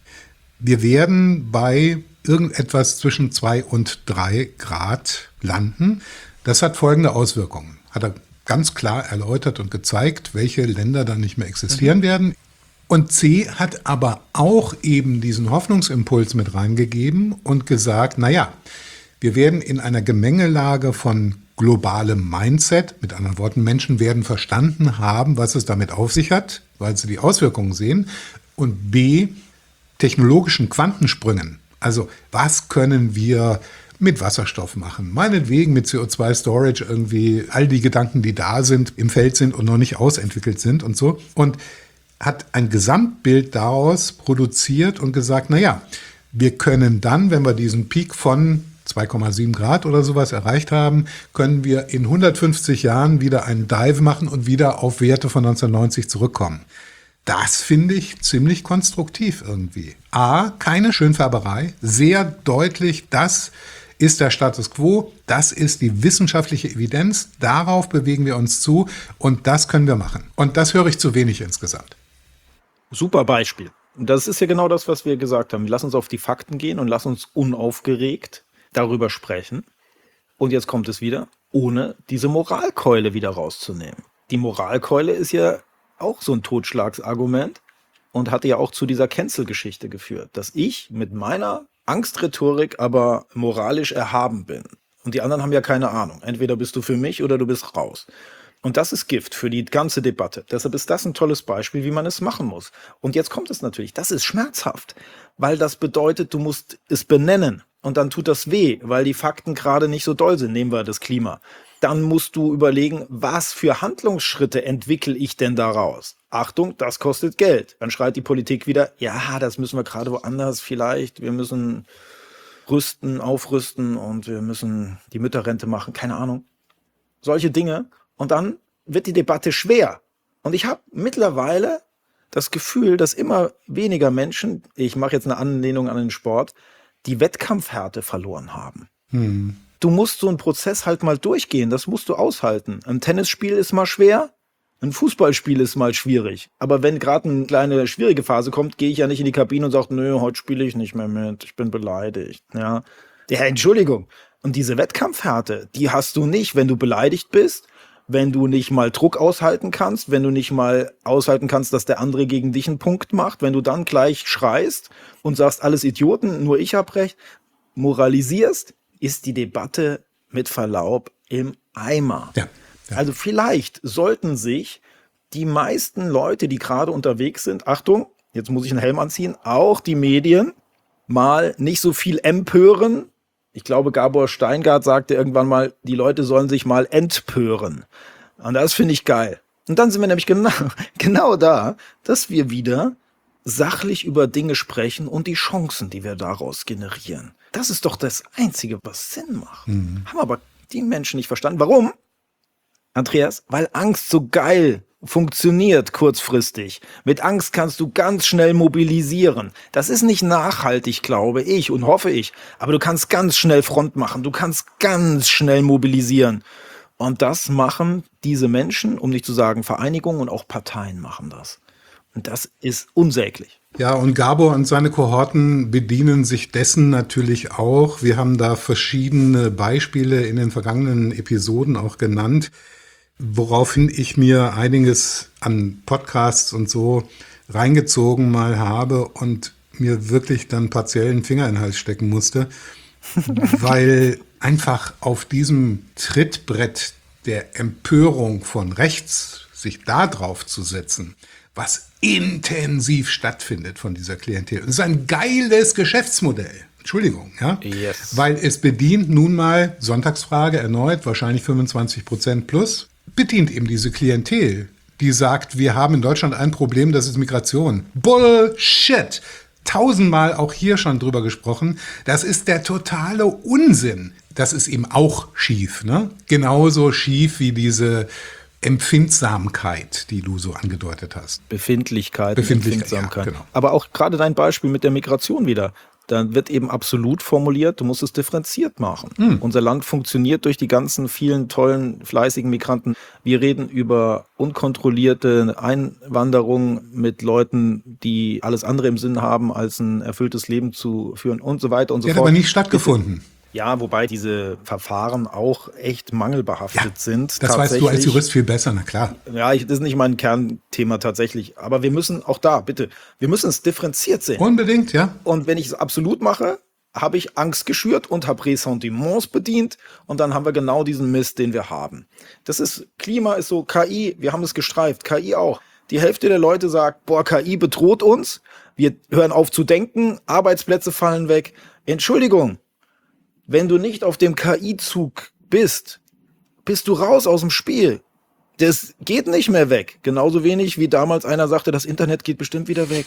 wir werden bei irgendetwas zwischen zwei und drei Grad landen. Das hat folgende Auswirkungen. Hat er ganz klar erläutert und gezeigt, welche Länder dann nicht mehr existieren mhm. werden. Und C hat aber auch eben diesen Hoffnungsimpuls mit reingegeben und gesagt, naja, wir werden in einer Gemengelage von globalem Mindset, mit anderen Worten, Menschen werden verstanden haben, was es damit auf sich hat, weil sie die Auswirkungen sehen, und B, technologischen Quantensprüngen. Also was können wir mit Wasserstoff machen, meinetwegen mit C O zwei Storage irgendwie, all die Gedanken, die da sind, im Feld sind und noch nicht ausentwickelt sind und so. Und hat ein Gesamtbild daraus produziert und gesagt, naja, wir können dann, wenn wir diesen Peak von zwei Komma sieben Grad oder sowas erreicht haben, können wir in hundertfünfzig Jahren wieder einen Dive machen und wieder auf Werte von neunzehnhundertneunzig zurückkommen. Das finde ich ziemlich konstruktiv irgendwie. A, keine Schönfärberei, sehr deutlich, das ist der Status quo, das ist die wissenschaftliche Evidenz, darauf bewegen wir uns zu und das können wir machen. Und das höre ich zu wenig insgesamt. Super Beispiel. Und das ist ja genau das, was wir gesagt haben. Lass uns auf die Fakten gehen und lass uns unaufgeregt darüber sprechen. Und jetzt kommt es wieder, ohne diese Moralkeule wieder rauszunehmen. Die Moralkeule ist ja auch so ein Totschlagsargument und hatte ja auch zu dieser Cancel-Geschichte geführt, dass ich mit meiner Angstrhetorik aber moralisch erhaben bin. Und die anderen haben ja keine Ahnung. Entweder bist du für mich oder du bist raus. Und das ist Gift für die ganze Debatte. Deshalb ist das ein tolles Beispiel, wie man es machen muss. Und jetzt kommt es natürlich, das ist schmerzhaft, weil das bedeutet, du musst es benennen. Und dann tut das weh, weil die Fakten gerade nicht so doll sind. Nehmen wir das Klima. Dann musst du überlegen, was für Handlungsschritte entwickle ich denn daraus? Achtung, das kostet Geld. Dann schreit die Politik wieder, ja, das müssen wir gerade woanders vielleicht. Wir müssen rüsten, aufrüsten und wir müssen die Mütterrente machen. Keine Ahnung. Solche Dinge. Und dann wird die Debatte schwer. Und ich habe mittlerweile das Gefühl, dass immer weniger Menschen, ich mache jetzt eine Anlehnung an den Sport, die Wettkampfhärte verloren haben. Hm. Du musst so einen Prozess halt mal durchgehen, das musst du aushalten. Ein Tennisspiel ist mal schwer, ein Fußballspiel ist mal schwierig. Aber wenn gerade eine kleine schwierige Phase kommt, gehe ich ja nicht in die Kabine und sage, nö, heute spiele ich nicht mehr mit, ich bin beleidigt. Ja, ja, Entschuldigung. Und diese Wettkampfhärte, die hast du nicht, wenn du beleidigt bist, wenn du nicht mal Druck aushalten kannst, wenn du nicht mal aushalten kannst, dass der andere gegen dich einen Punkt macht, wenn du dann gleich schreist und sagst, alles Idioten, nur ich hab recht, moralisierst, ist die Debatte mit Verlaub im Eimer. Ja, ja. Also vielleicht sollten sich die meisten Leute, die gerade unterwegs sind, Achtung, jetzt muss ich einen Helm anziehen, auch die Medien, mal nicht so viel empören. Ich glaube, Gabor Steingart sagte irgendwann mal, die Leute sollen sich mal entpören. Und das finde ich geil. Und dann sind wir nämlich genau, genau da, dass wir wieder sachlich über Dinge sprechen und die Chancen, die wir daraus generieren. Das ist doch das Einzige, was Sinn macht. Mhm. Haben aber die Menschen nicht verstanden. Warum? Andreas, weil Angst so geil funktioniert kurzfristig. Mit Angst kannst du ganz schnell mobilisieren. Das ist nicht nachhaltig, glaube ich und hoffe ich. Aber du kannst ganz schnell Front machen. Du kannst ganz schnell mobilisieren. Und das machen diese Menschen, um nicht zu sagen Vereinigungen und auch Parteien machen das. Und das ist unsäglich. Ja, und Gabor und seine Kohorten bedienen sich dessen natürlich auch. Wir haben da verschiedene Beispiele in den vergangenen Episoden auch genannt, woraufhin ich mir einiges an Podcasts und so reingezogen mal habe und mir wirklich dann partiell einen Finger in den Hals stecken musste, weil einfach auf diesem Trittbrett der Empörung von rechts sich da drauf zu setzen, was intensiv stattfindet von dieser Klientel. Das ist ein geiles Geschäftsmodell. Entschuldigung, ja? Yes. Weil es bedient nun mal, Sonntagsfrage erneut, wahrscheinlich fünfundzwanzig Prozent plus, bedient eben diese Klientel, die sagt, wir haben in Deutschland ein Problem, das ist Migration. Bullshit! Tausendmal auch hier schon drüber gesprochen. Das ist der totale Unsinn. Das ist eben auch schief, ne? Genauso schief wie diese Empfindsamkeit, die du so angedeutet hast. Befindlichkeit, Befindlichkeit, Empfindsamkeit. ja, genau. Aber auch gerade dein Beispiel mit der Migration wieder. Dann wird eben absolut formuliert, du musst es differenziert machen. Hm. Unser Land funktioniert durch die ganzen vielen tollen, fleißigen Migranten. Wir reden über unkontrollierte Einwanderung mit Leuten, die alles andere im Sinn haben, als ein erfülltes Leben zu führen und so weiter und so Die fort. hat aber nicht stattgefunden. Ja, wobei diese Verfahren auch echt mangelbehaftet Ja, sind. das weißt du als Jurist viel besser, na klar. Ja, ich, das ist nicht mein Kernthema tatsächlich. Aber wir müssen auch da, bitte, wir müssen es differenziert sehen. Unbedingt, ja. Und wenn ich es absolut mache, habe ich Angst geschürt und habe Ressentiments bedient. Und dann haben wir genau diesen Mist, den wir haben. Das ist, Klima ist so, K I, wir haben es gestreift, K I auch. Die Hälfte der Leute sagt, boah, K I bedroht uns. Wir hören auf zu denken, Arbeitsplätze fallen weg. Entschuldigung. Wenn du nicht auf dem K I-Zug bist, bist du raus aus dem Spiel. Das geht nicht mehr weg. Genauso wenig wie damals einer sagte, das Internet geht bestimmt wieder weg.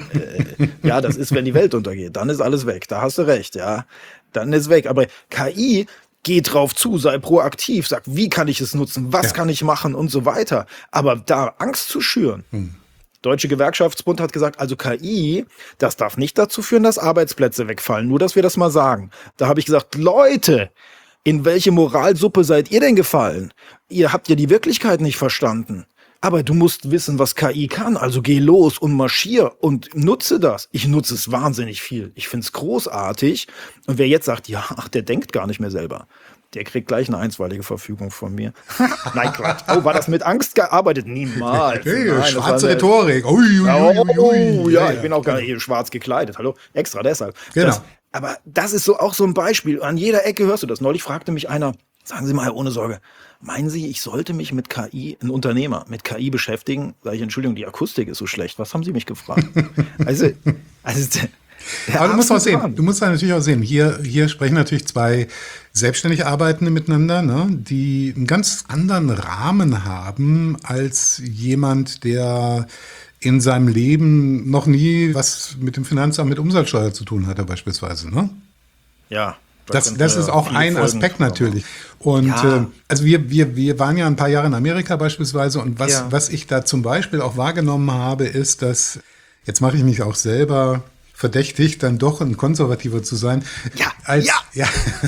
äh, ja, das ist, wenn die Welt untergeht. Dann ist alles weg. Da hast du recht, ja. Dann ist weg. Aber K I geht drauf zu, sei proaktiv, sag, wie kann ich es nutzen, was Ja. kann ich machen und so weiter. Aber da Angst zu schüren. Hm. Deutsche Gewerkschaftsbund hat gesagt, also K I, das darf nicht dazu führen, dass Arbeitsplätze wegfallen. Nur, dass wir das mal sagen. Da habe ich gesagt, Leute, in welche Moralsuppe seid ihr denn gefallen? Ihr habt ja die Wirklichkeit nicht verstanden. aber du musst wissen, was K I kann. Also geh los und marschier und nutze das. Ich nutze es wahnsinnig viel. Ich finde es großartig. Und wer jetzt sagt, ja, ach, der denkt gar nicht mehr selber, der kriegt gleich eine einstweilige Verfügung von mir. Nein, Quatsch. Oh, war das mit Angst gearbeitet? Niemals. Hey, Nein, schwarze eine... Rhetorik. Ui, ui, ui, ui. Oh, ja, ich bin auch gar nicht schwarz gekleidet. Hallo? Extra deshalb. Genau. Das, aber das ist so auch so ein Beispiel. An jeder Ecke hörst du das. Neulich fragte mich einer, sagen Sie mal, Herr ohne Sorge, meinen Sie, ich sollte mich mit K I, ein Unternehmer, mit K I beschäftigen? Sag ich, Entschuldigung, die Akustik ist so schlecht. Was haben Sie mich gefragt? also, also Aber du musst auch sehen, du musst da natürlich auch sehen, hier, hier sprechen natürlich zwei selbstständig Arbeitende miteinander, ne, die einen ganz anderen Rahmen haben als jemand, der in seinem Leben noch nie was mit dem Finanzamt, mit Umsatzsteuer zu tun hatte beispielsweise, ne? Ja. Das, das ist auch ein Aspekt natürlich. Und ja. äh, also wir, wir, wir waren ja ein paar Jahre in Amerika beispielsweise und was, ja. was ich da zum Beispiel auch wahrgenommen habe, ist, dass, jetzt mache ich mich auch selber verdächtig, dann doch ein Konservativer zu sein. Ja, als, ja. ja.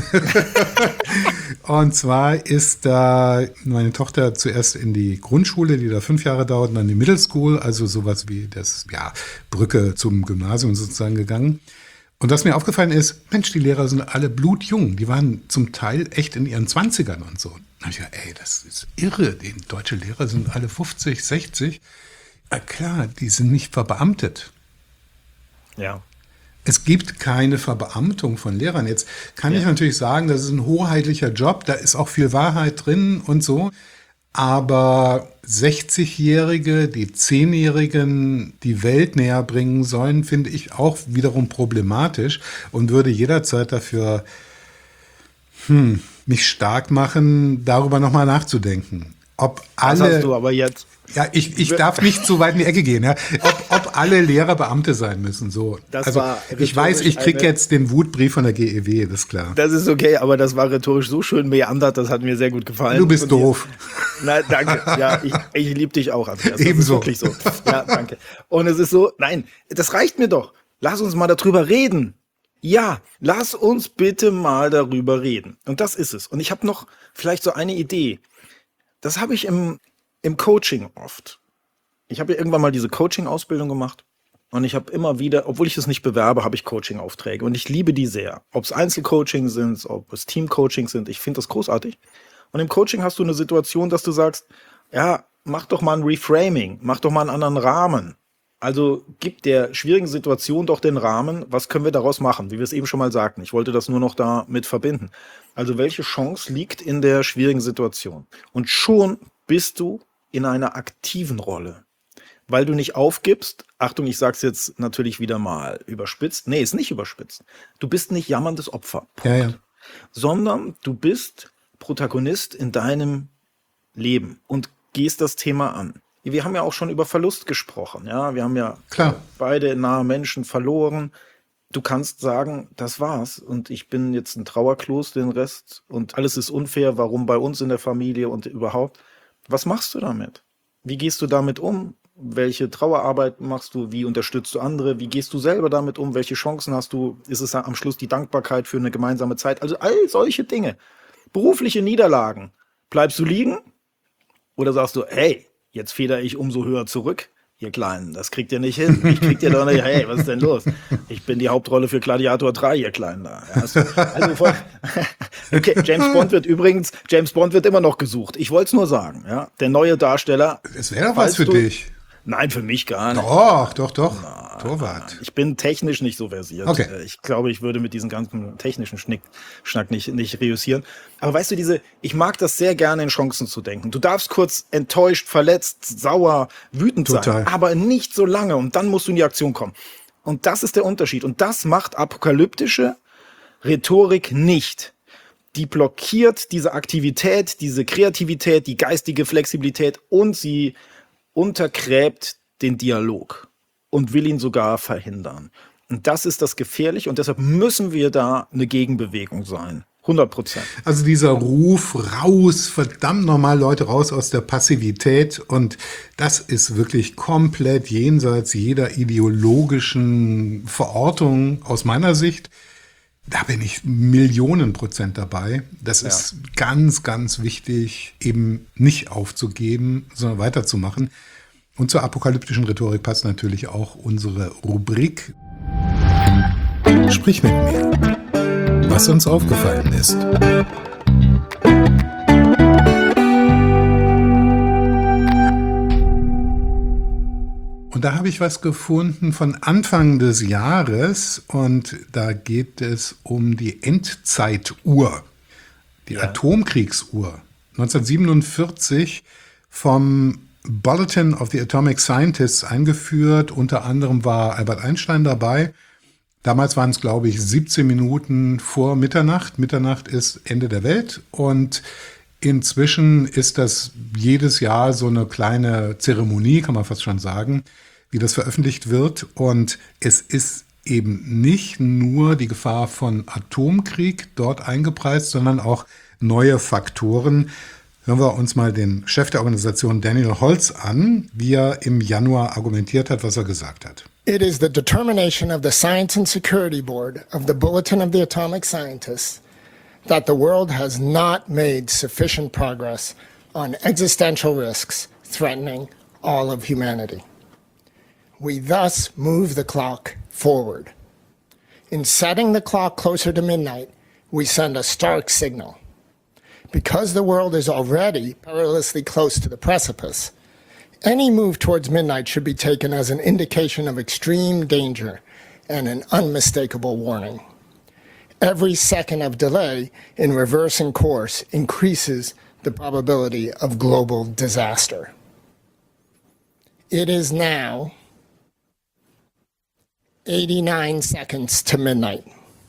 Und zwar ist da meine Tochter zuerst in die Grundschule, die da fünf Jahre dauert, und dann in die Middle School, also sowas wie das, ja, Brücke zum Gymnasium sozusagen gegangen. Und was mir aufgefallen ist, Mensch, die Lehrer sind alle blutjung. Die waren zum Teil echt in ihren Zwanzigern und so. Da habe ich gedacht, ey, das ist irre. Die deutsche Lehrer sind alle fünfzig, sechzig. Ja, klar, die sind nicht verbeamtet. Ja. Es gibt keine Verbeamtung von Lehrern. Jetzt kann ja. ich natürlich sagen, das ist ein hoheitlicher Job, da ist auch viel Wahrheit drin und so. Aber sechzigjährige, die zehnjährigen die Welt näher bringen sollen, finde ich auch wiederum problematisch und würde jederzeit dafür hm, mich stark machen, darüber nochmal nachzudenken. Ob alle, das hast du aber jetzt. Ja, ich, ich darf nicht zu weit in die Ecke gehen. Ja. Ob, ob alle Lehrer Beamte sein müssen. So. Das also, war ich weiß, ich kriege jetzt den Wutbrief von der G E W, das ist klar. Das ist okay, aber das war rhetorisch so schön meandert, das hat mir sehr gut gefallen. Du bist doof. Na, danke. Ja, ich, ich liebe dich auch, Andreas. Das Ebenso. ist wirklich so. Ja, danke. Und es ist so, nein, das reicht mir doch. Lass uns mal darüber reden. Ja, lass uns bitte mal darüber reden. Und das ist es. Und ich habe noch vielleicht so eine Idee. Das habe ich im, im Coaching oft. Ich habe ja irgendwann mal diese Coaching-Ausbildung gemacht und ich habe immer wieder, obwohl ich es nicht bewerbe, habe ich Coaching-Aufträge und ich liebe die sehr. Ob es Einzelcoaching sind, ob es Teamcoaching sind, ich finde das großartig. Und im Coaching hast du eine Situation, dass du sagst, ja, mach doch mal ein Reframing, mach doch mal einen anderen Rahmen. Also gib der schwierigen Situation doch den Rahmen, was können wir daraus machen, wie wir es eben schon mal sagten. Ich wollte das nur noch damit verbinden. Also welche Chance liegt in der schwierigen Situation? Und schon bist du in einer aktiven Rolle. Weil du nicht aufgibst, Achtung, ich sag's jetzt natürlich wieder mal überspitzt, nee, ist nicht überspitzt. Du bist nicht jammerndes Opfer, Punkt. Ja, ja. Sondern du bist Protagonist in deinem Leben und gehst das Thema an. Wir haben ja auch schon über Verlust gesprochen, ja, wir haben ja Klar. beide nahe Menschen verloren. Du kannst sagen, das war's und ich bin jetzt ein Trauerklos, den Rest und alles ist unfair, warum bei uns in der Familie und überhaupt. Was machst du damit? Wie gehst du damit um? Welche Trauerarbeit machst du? Wie unterstützt du andere? Wie gehst du selber damit um? Welche Chancen hast du? Ist es am Schluss die Dankbarkeit für eine gemeinsame Zeit? Also all solche Dinge. Berufliche Niederlagen. Bleibst du liegen? Oder sagst du, hey, jetzt feder ich umso höher zurück? Ihr Kleinen, das kriegt ihr nicht hin. Ich krieg dir doch nicht, hey, was ist denn los? Ich bin die Hauptrolle für Gladiator drei, ihr Kleinen da. Ja, also, also voll, okay, James Bond wird übrigens, James Bond wird immer noch gesucht. Ich wollte es nur sagen, ja. Der neue Darsteller. Es wäre doch was für du, dich. Nein, für mich gar nicht. Doch, doch, doch. Nein, Torwart. nein. Ich bin technisch nicht so versiert. Okay. Ich glaube, ich würde mit diesem ganzen technischen Schnick, Schnack nicht, nicht reüssieren. Aber weißt du, diese, ich mag das sehr gerne in Chancen zu denken. Du darfst kurz enttäuscht, verletzt, sauer, wütend Total. sein, aber nicht so lange. Und dann musst du in die Aktion kommen. Und das ist der Unterschied. Und das macht apokalyptische Rhetorik nicht. Die blockiert diese Aktivität, diese Kreativität, die geistige Flexibilität und sie untergräbt den Dialog und will ihn sogar verhindern. Und das ist das Gefährliche und deshalb müssen wir da eine Gegenbewegung sein. hundert Prozent. Also dieser Ruf raus, verdammt nochmal Leute raus aus der Passivität und das ist wirklich komplett jenseits jeder ideologischen Verortung aus meiner Sicht. Da bin ich Millionen Prozent dabei. Das Ja. ist ganz, ganz wichtig, eben nicht aufzugeben, sondern weiterzumachen. Und zur apokalyptischen Rhetorik passt natürlich auch unsere Rubrik Sprich mit mir, was uns aufgefallen ist. Und da habe ich was gefunden von Anfang des Jahres und da geht es um die Endzeituhr, die Ja. Atomkriegsuhr. neunzehnhundertsiebenundvierzig vom Bulletin of the Atomic Scientists eingeführt. Unter anderem war Albert Einstein dabei. Damals waren es, glaube ich, siebzehn Minuten vor Mitternacht. Mitternacht ist Ende der Welt und inzwischen ist das jedes Jahr so eine kleine Zeremonie, kann man fast schon sagen, wie das veröffentlicht wird. Und es ist eben nicht nur die Gefahr von Atomkrieg dort eingepreist, sondern auch neue Faktoren. Hören wir uns mal den Chef der Organisation Daniel Holz an, wie er im Januar argumentiert hat, was er gesagt hat. It is the determination of the Science and Security Board of the Bulletin of the Atomic Scientists that the world has not made sufficient progress on existential risks threatening all of humanity. We thus move the clock forward. In setting the clock closer to midnight, we send a stark signal. Because the world is already perilously close to the precipice, any move towards midnight should be taken as an indication of extreme danger and an unmistakable warning. Every second of delay in reversing course increases the probability of global disaster. It is now eighty-nine seconds to midnight.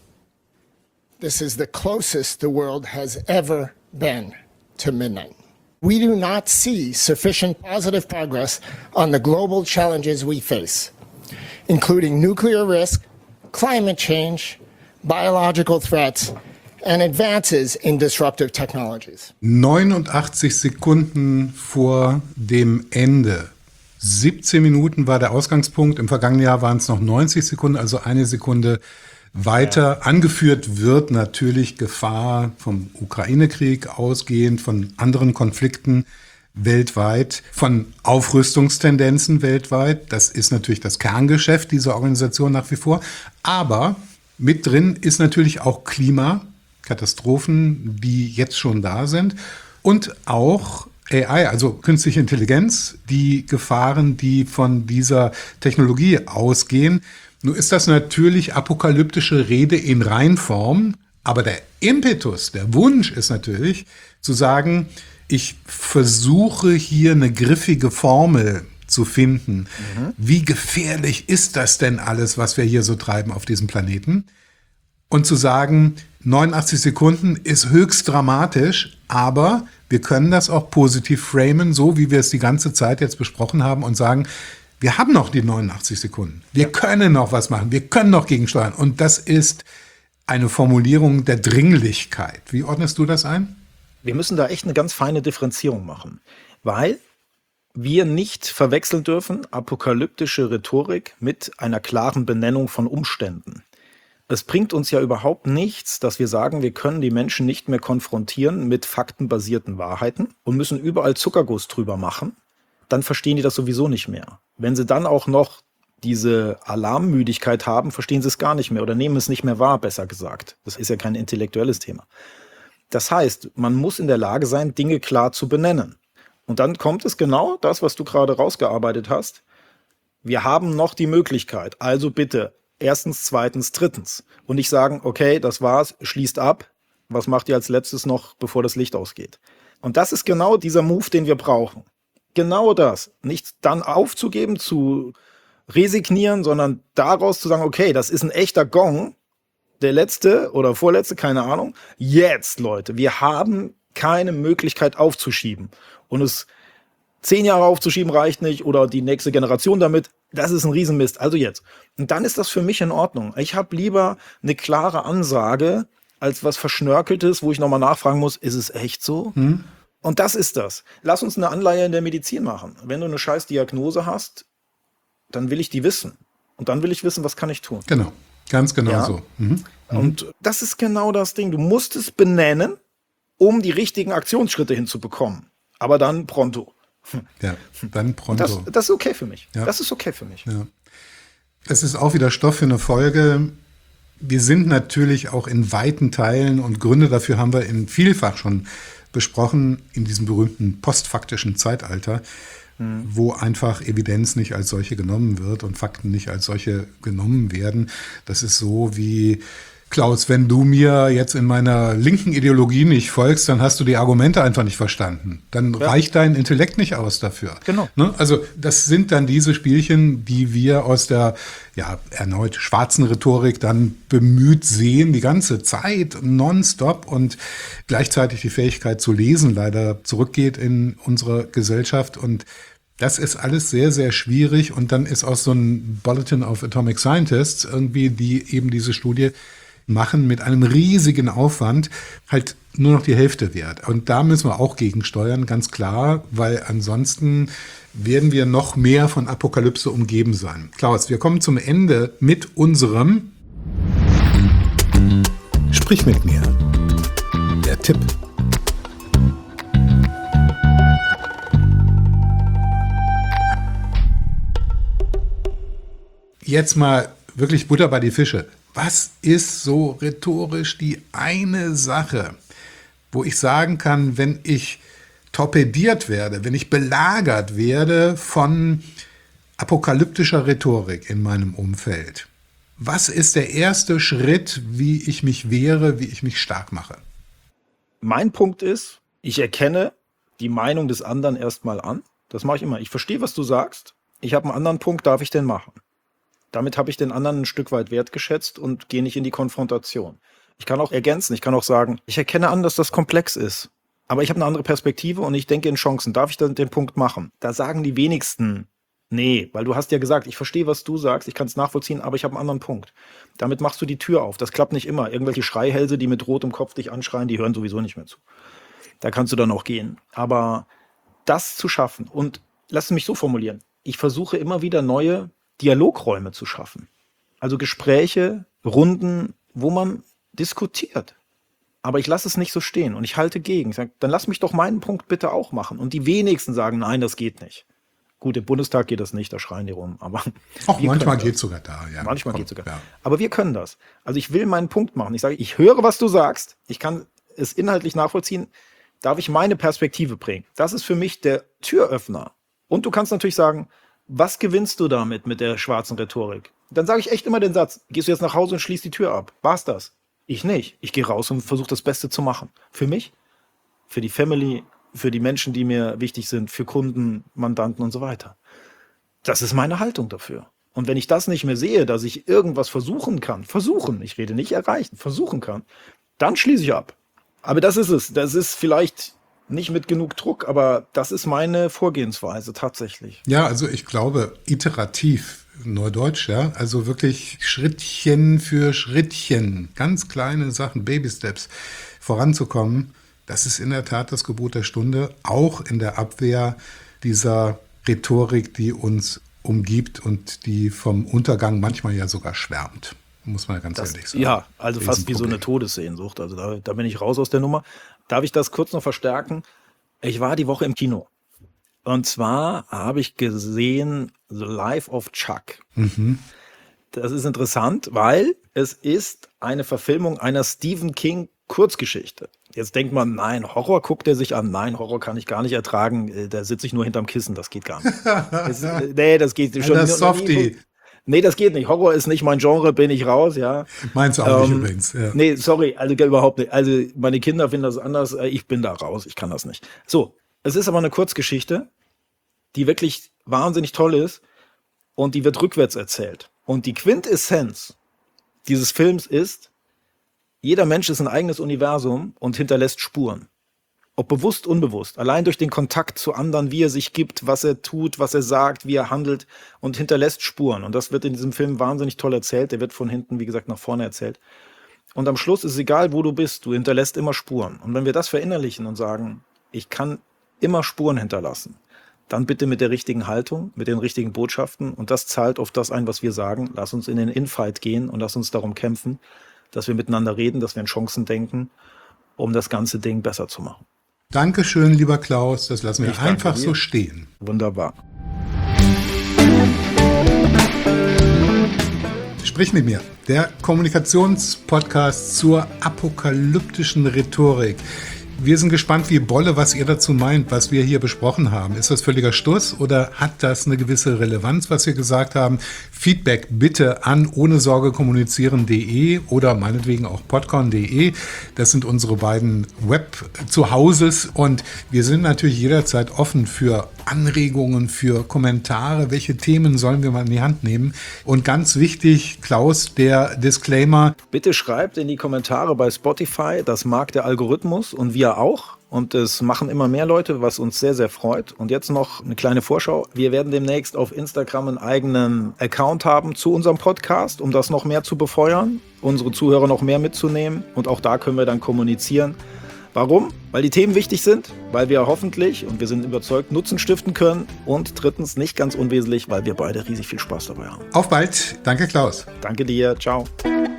This is the closest the world has ever been to midnight. We do not see sufficient positive progress on the global challenges we face, including nuclear risk, climate change, biological threats, and advances in disruptive technologies. neunundachtzig Sekunden vor dem Ende. siebzehn Minuten war der Ausgangspunkt. Im vergangenen Jahr waren es noch neunzig Sekunden, also eine Sekunde weiter. Ja. Angeführt wird natürlich Gefahr vom Ukraine-Krieg ausgehend, von anderen Konflikten weltweit, von Aufrüstungstendenzen weltweit. Das ist natürlich das Kerngeschäft dieser Organisation nach wie vor. Aber mit drin ist natürlich auch Klimakatastrophen, die jetzt schon da sind. Und auch A I, also künstliche Intelligenz, die Gefahren, die von dieser Technologie ausgehen. Nun ist das natürlich apokalyptische Rede in Reinform, aber der Impetus, der Wunsch ist natürlich zu sagen, ich versuche hier eine griffige Formel zu finden. Mhm. Wie gefährlich ist das denn alles, was wir hier so treiben auf diesem Planeten? Und zu sagen, neunundachtzig Sekunden ist höchst dramatisch, aber wir können das auch positiv framen, so wie wir es die ganze Zeit jetzt besprochen haben und sagen, wir haben noch die neunundachtzig Sekunden. Wir ja. können noch was machen. Wir können noch gegensteuern. Und das ist eine Formulierung der Dringlichkeit. Wie ordnest du das ein? Wir müssen da echt eine ganz feine Differenzierung machen, weil wir nicht verwechseln dürfen apokalyptische Rhetorik mit einer klaren Benennung von Umständen. Es bringt uns ja überhaupt nichts, dass wir sagen, wir können die Menschen nicht mehr konfrontieren mit faktenbasierten Wahrheiten und müssen überall Zuckerguss drüber machen. Dann verstehen die das sowieso nicht mehr. Wenn sie dann auch noch diese Alarmmüdigkeit haben, verstehen sie es gar nicht mehr oder nehmen es nicht mehr wahr, besser gesagt. Das ist ja kein intellektuelles Thema. Das heißt, man muss in der Lage sein, Dinge klar zu benennen. Und dann kommt es genau das, was du gerade rausgearbeitet hast. Wir haben noch die Möglichkeit, also bitte erstens, zweitens, drittens. Und nicht sagen, okay, das war's, schließt ab. Was macht ihr als letztes noch, bevor das Licht ausgeht? Und das ist genau dieser Move, den wir brauchen. Genau das. Nicht dann aufzugeben, zu resignieren, sondern daraus zu sagen, okay, das ist ein echter Gong, der letzte oder vorletzte, keine Ahnung. Jetzt, Leute, wir haben keine Möglichkeit aufzuschieben. Und es zehn Jahre aufzuschieben reicht nicht oder die nächste Generation damit. Das ist ein Riesenmist. Also jetzt. Und dann ist das für mich in Ordnung. Ich habe lieber eine klare Ansage als was Verschnörkeltes, wo ich nochmal nachfragen muss, ist es echt so? Hm. Und das ist das. Lass uns eine Anleihe in der Medizin machen. Wenn du eine scheiß Diagnose hast, dann will ich die wissen. Und dann will ich wissen, was kann ich tun. Genau, ganz genau ja? so. Mhm. Mhm. Und das ist genau das Ding. Du musst es benennen, um die richtigen Aktionsschritte hinzubekommen. Aber dann pronto. Ja, dann pronto. Das, das ist okay für mich. Ja. Das ist okay für mich. Ja. Es ist auch wieder Stoff für eine Folge. Wir sind natürlich auch in weiten Teilen, und Gründe dafür haben wir in vielfach schon besprochen, in diesem berühmten postfaktischen Zeitalter, hm. wo einfach Evidenz nicht als solche genommen wird und Fakten nicht als solche genommen werden. Das ist so wie, Klaus, wenn du mir jetzt in meiner linken Ideologie nicht folgst, dann hast du die Argumente einfach nicht verstanden. Dann ja. reicht dein Intellekt nicht aus dafür. Genau. Ne? Also das sind dann diese Spielchen, die wir aus der ja erneut schwarzen Rhetorik dann bemüht sehen, die ganze Zeit, nonstop, und gleichzeitig die Fähigkeit zu lesen leider zurückgeht in unserer Gesellschaft. Und das ist alles sehr, sehr schwierig. Und dann ist auch so ein Bulletin of Atomic Scientists irgendwie, die eben diese Studie machen mit einem riesigen Aufwand, halt nur noch die Hälfte wert. Und da müssen wir auch gegensteuern, ganz klar, weil ansonsten werden wir noch mehr von Apokalypse umgeben sein. Klaus, wir kommen zum Ende mit unserem Sprich mit mir. Der Tipp. Jetzt mal wirklich Butter bei die Fische. Was ist so rhetorisch die eine Sache, wo ich sagen kann, wenn ich torpediert werde, wenn ich belagert werde von apokalyptischer Rhetorik in meinem Umfeld? Was ist der erste Schritt, wie ich mich wehre, wie ich mich stark mache? Mein Punkt ist, ich erkenne die Meinung des anderen erstmal an. Das mache ich immer. Ich verstehe, was du sagst. Ich habe einen anderen Punkt, darf ich den machen? Damit habe ich den anderen ein Stück weit wertgeschätzt und gehe nicht in die Konfrontation. Ich kann auch ergänzen, ich kann auch sagen, ich erkenne an, dass das komplex ist, aber ich habe eine andere Perspektive und ich denke in Chancen. Darf ich dann den Punkt machen? Da sagen die wenigsten, nee, weil du hast ja gesagt, ich verstehe, was du sagst, ich kann es nachvollziehen, aber ich habe einen anderen Punkt. Damit machst du die Tür auf. Das klappt nicht immer. Irgendwelche Schreihälse, die mit rotem Kopf dich anschreien, die hören sowieso nicht mehr zu. Da kannst du dann auch gehen. Aber das zu schaffen, und lass mich so formulieren, ich versuche immer wieder neue Dialogräume zu schaffen. Also Gespräche, Runden, wo man diskutiert. Aber ich lasse es nicht so stehen und ich halte gegen. Ich sage, dann lass mich doch meinen Punkt bitte auch machen. Und die wenigsten sagen, nein, das geht nicht. Gut, im Bundestag geht das nicht, da schreien die rum. Aber auch manchmal geht es sogar da. Ja. Manchmal geht es sogar. Ja. Aber wir können das. Also ich will meinen Punkt machen. Ich sage, ich höre, was du sagst. Ich kann es inhaltlich nachvollziehen. Darf ich meine Perspektive bringen? Das ist für mich der Türöffner. Und du kannst natürlich sagen, was gewinnst du damit mit der schwarzen Rhetorik? Dann sage ich echt immer den Satz, gehst du jetzt nach Hause und schließt die Tür ab? War's das? Ich nicht. Ich gehe raus und versuche das Beste zu machen. Für mich, für die Family, für die Menschen, die mir wichtig sind, für Kunden, Mandanten und so weiter. Das ist meine Haltung dafür. Und wenn ich das nicht mehr sehe, dass ich irgendwas versuchen kann, versuchen, ich rede nicht erreichen, versuchen kann, dann schließe ich ab. Aber das ist es. Das ist vielleicht nicht mit genug Druck, aber das ist meine Vorgehensweise tatsächlich. Ja, also ich glaube, iterativ, Neudeutsch, ja, also wirklich Schrittchen für Schrittchen, ganz kleine Sachen, Baby-Steps voranzukommen, das ist in der Tat das Gebot der Stunde, auch in der Abwehr dieser Rhetorik, die uns umgibt und die vom Untergang manchmal ja sogar schwärmt. Muss man ganz das, ehrlich sagen. Ja, also fast wie so eine Todessehnsucht. Also da, da bin ich raus aus der Nummer. Darf ich das kurz noch verstärken? Ich war die Woche im Kino. Und zwar habe ich gesehen The Life of Chuck. Mhm. Das ist interessant, weil es ist eine Verfilmung einer Stephen King Kurzgeschichte. Jetzt denkt man, nein, Horror guckt er sich an. Nein, Horror kann ich gar nicht ertragen. Da sitze ich nur hinterm Kissen. Das geht gar nicht. das, nee, das geht schon. Das Softie. Nee, das geht nicht. Horror ist nicht mein Genre, bin ich raus, ja. Meinst du auch ähm, nicht übrigens. Ja. Nee, sorry, also überhaupt nicht. Also meine Kinder finden das anders, ich bin da raus, ich kann das nicht. So, es ist aber eine Kurzgeschichte, die wirklich wahnsinnig toll ist und die wird rückwärts erzählt. Und die Quintessenz dieses Films ist, jeder Mensch ist ein eigenes Universum und hinterlässt Spuren. Ob bewusst, unbewusst. Allein durch den Kontakt zu anderen, wie er sich gibt, was er tut, was er sagt, wie er handelt und hinterlässt Spuren. Und das wird in diesem Film wahnsinnig toll erzählt. Der wird von hinten, wie gesagt, nach vorne erzählt. Und am Schluss ist es egal, wo du bist, du hinterlässt immer Spuren. Und wenn wir das verinnerlichen und sagen, ich kann immer Spuren hinterlassen, dann bitte mit der richtigen Haltung, mit den richtigen Botschaften. Und das zahlt auf das ein, was wir sagen. Lass uns in den Infight gehen und lass uns darum kämpfen. dass wir miteinander reden, dass wir in Chancen denken, um das ganze Ding besser zu machen. Dankeschön, lieber Klaus. Das lassen wir Ich danke einfach dir. so stehen. Wunderbar. Sprich mit mir, der Kommunikationspodcast zur apokalyptischen Rhetorik. Wir sind gespannt wie Bolle, was ihr dazu meint, was wir hier besprochen haben. Ist das völliger Stuss oder hat das eine gewisse Relevanz, was wir gesagt haben? Feedback bitte an ohne Sorge kommunizieren punkt de oder meinetwegen auch podcorn punkt de. Das sind unsere beiden Web-Zuhauses und wir sind natürlich jederzeit offen für Anregungen, für Kommentare. Welche Themen sollen wir mal in die Hand nehmen? Und ganz wichtig, Klaus, der Disclaimer. Bitte schreibt in die Kommentare bei Spotify, das mag der Algorithmus und wir auch. Und es machen immer mehr Leute, was uns sehr, sehr freut. Und jetzt noch eine kleine Vorschau. Wir werden demnächst auf Instagram einen eigenen Account haben zu unserem Podcast, um das noch mehr zu befeuern, unsere Zuhörer noch mehr mitzunehmen. Und auch da können wir dann kommunizieren. Warum? Weil die Themen wichtig sind, weil wir hoffentlich, und wir sind überzeugt, Nutzen stiften können. Und drittens, nicht ganz unwesentlich, weil wir beide riesig viel Spaß dabei haben. Auf bald. Danke, Klaus. Danke dir. Ciao.